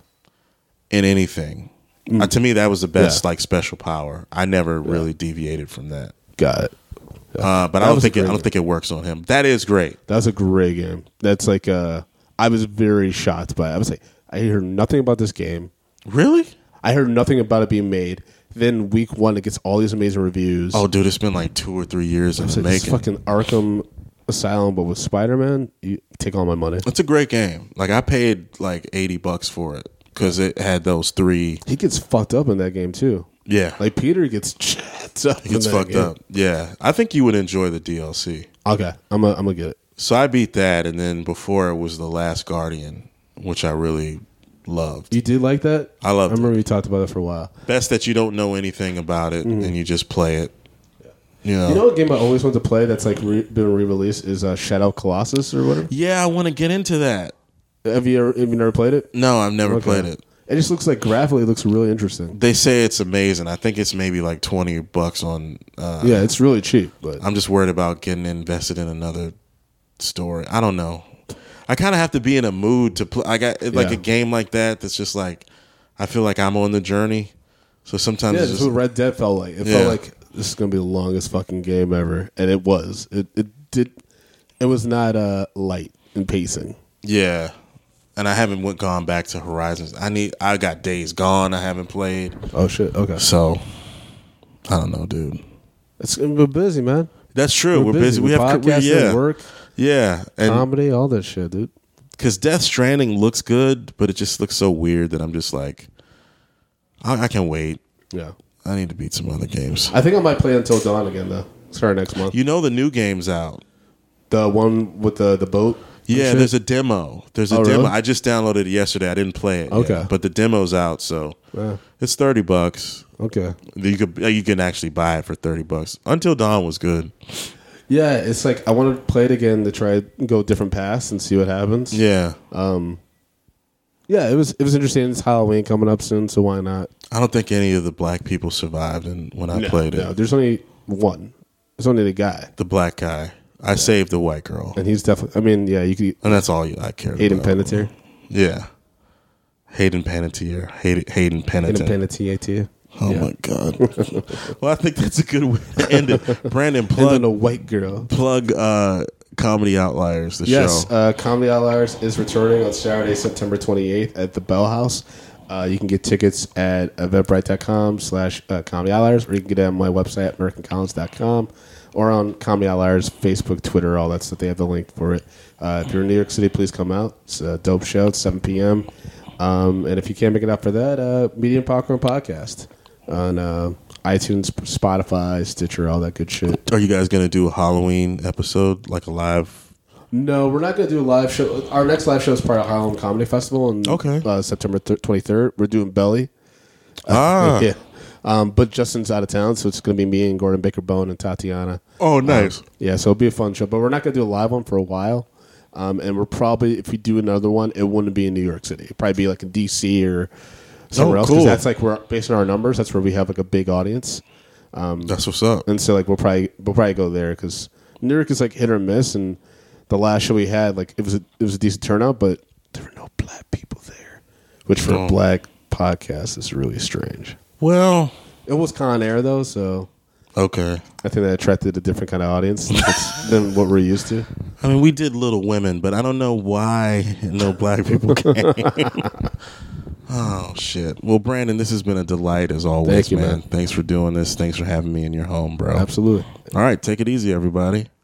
in anything. Uh, to me, that was the best Yeah. like special power. I never really deviated from that. Got it. Uh, but That I don't was a think it, I great don't game. think it works on him. That is great. That was a great game. That's like uh, I was very shocked by it. I was like, I heard nothing about this game. Really? I heard nothing about it being made. Then week one, it gets all these amazing reviews. Oh, dude, it's been like two or three years in it's the like this making. fucking Arkham Asylum, but with Spider Man, you take all my money. It's a great game. Like I paid like eighty bucks for it because it had those three. He gets fucked up in that game too. Yeah, Like Peter gets jacked up. he gets in that fucked game. up. Yeah, I think you would enjoy the D L C. Okay, I'm gonna I'm gonna get it. So I beat that, and then before it was The Last Guardian, which I really loved. You did like that? I loved I remember it. we talked about it for a while. Best that you don't know anything about it, Mm-hmm. and you just play it. You know? You know what game I always wanted to play that's like re- been re-released is uh, Shadow Colossus or whatever? Yeah, I want to get into that. Have you ever, have you never played it? No, I've never Okay. played it. It just looks like graphically it looks really interesting. They say it's amazing. I think it's maybe like twenty bucks on. Uh, Yeah, it's really cheap, but I'm just worried about getting invested in another story. I don't know. I kind of have to be in a mood to play. I got like Yeah. a game like that. That's just like I feel like I'm on the journey. So sometimes yeah, it's that's just, what Red Dead felt like. It Yeah. felt like this is gonna be the longest fucking game ever, and it was. It it did. It was not uh, light in pacing. yeah. And I haven't went gone back to Horizons. I need. I got Days Gone. I haven't played. Oh shit! Okay, So I don't know, dude. it's we're busy, man. That's true. We're, We're busy. We We're have career, podcasting, yeah, work, yeah, and comedy, all that shit, dude. because Death Stranding looks good, but it just looks so weird that I'm just like, I, I can wait. Yeah, I need to beat some other games. I think I might play Until Dawn again though. Start next month. You know the new game's out. The one with the the boat. and Yeah, shit? there's a demo. There's a Oh, demo. really? I just downloaded it yesterday. I didn't play it. Okay. yet, but the demo's out, so Yeah. it's thirty bucks. Okay. You could you can actually buy it for thirty bucks. Until Dawn was good. Yeah, it's like I want to play it again to try and go different paths and see what happens. Yeah, Yeah, it was it was interesting. It's Halloween coming up soon, so why not? I don't think any of the black people survived, and when I No, played it, no, there's only one. There's only the guy, the black guy, I saved the white girl, and he's definitely. I mean, yeah, you could and that's all you, I cared Hayden about. Panettiere. Yeah, Hayden Panettiere, Hayden Hayden Hayden Panettiere. Panettiere. Oh Yeah. my god! Well, I think that's a good way to end it. Brandon, And then plug a white girl. plug uh, Comedy Outliers, the Yes, show. uh, Comedy Outliers is returning on Saturday, September twenty-eighth at the Bell House. Uh, you can get tickets at eventbrite.com slash uh, Comedy Outliers, or you can get it on my website, american collins dot com, or on Comedy Outliers, Facebook, Twitter, all that stuff. They have the link for it. Uh, if you're in New York City, please come out. It's a dope show. It's seven p.m. Um, and if you can't make it out for that, uh, Medium Popcorn Podcast on uh, iTunes, Spotify, Stitcher, all that good shit. Are you guys gonna do a Halloween episode, like a live? No, we're not going to do a live show. Our next live show is part of Harlem Comedy Festival on Okay. uh, September twenty-third. We're doing Belly. Ah, Yeah. Um, but Justin's out of town, so it's going to be me and Gordon Baker Bone and Tatiana. oh, nice. Um, yeah, so it'll be a fun show. But we're not going to do a live one for a while. Um, and we're probably, if we do another one, it wouldn't be in New York City. It'd probably be like in D C or somewhere Oh, else. Because cool. that's like, we're based on our numbers, that's where we have like a big audience. That's what's up. And so like we'll probably we'll probably go there because New York is like hit or miss. And the last show we had, like it was a, it was a decent turnout, but there were no black people there, which for Oh. a black podcast is really strange. Well, It was Con Air though, so okay. I think that attracted a different kind of audience than what we're used to. I mean, we did Little Women, but I don't know why no black people came. Oh shit! Well, Brandon, this has been a delight as always, Thank you, man. man. Thanks for doing this. Thanks for having me in your home, bro. Absolutely. All right, take it easy, everybody.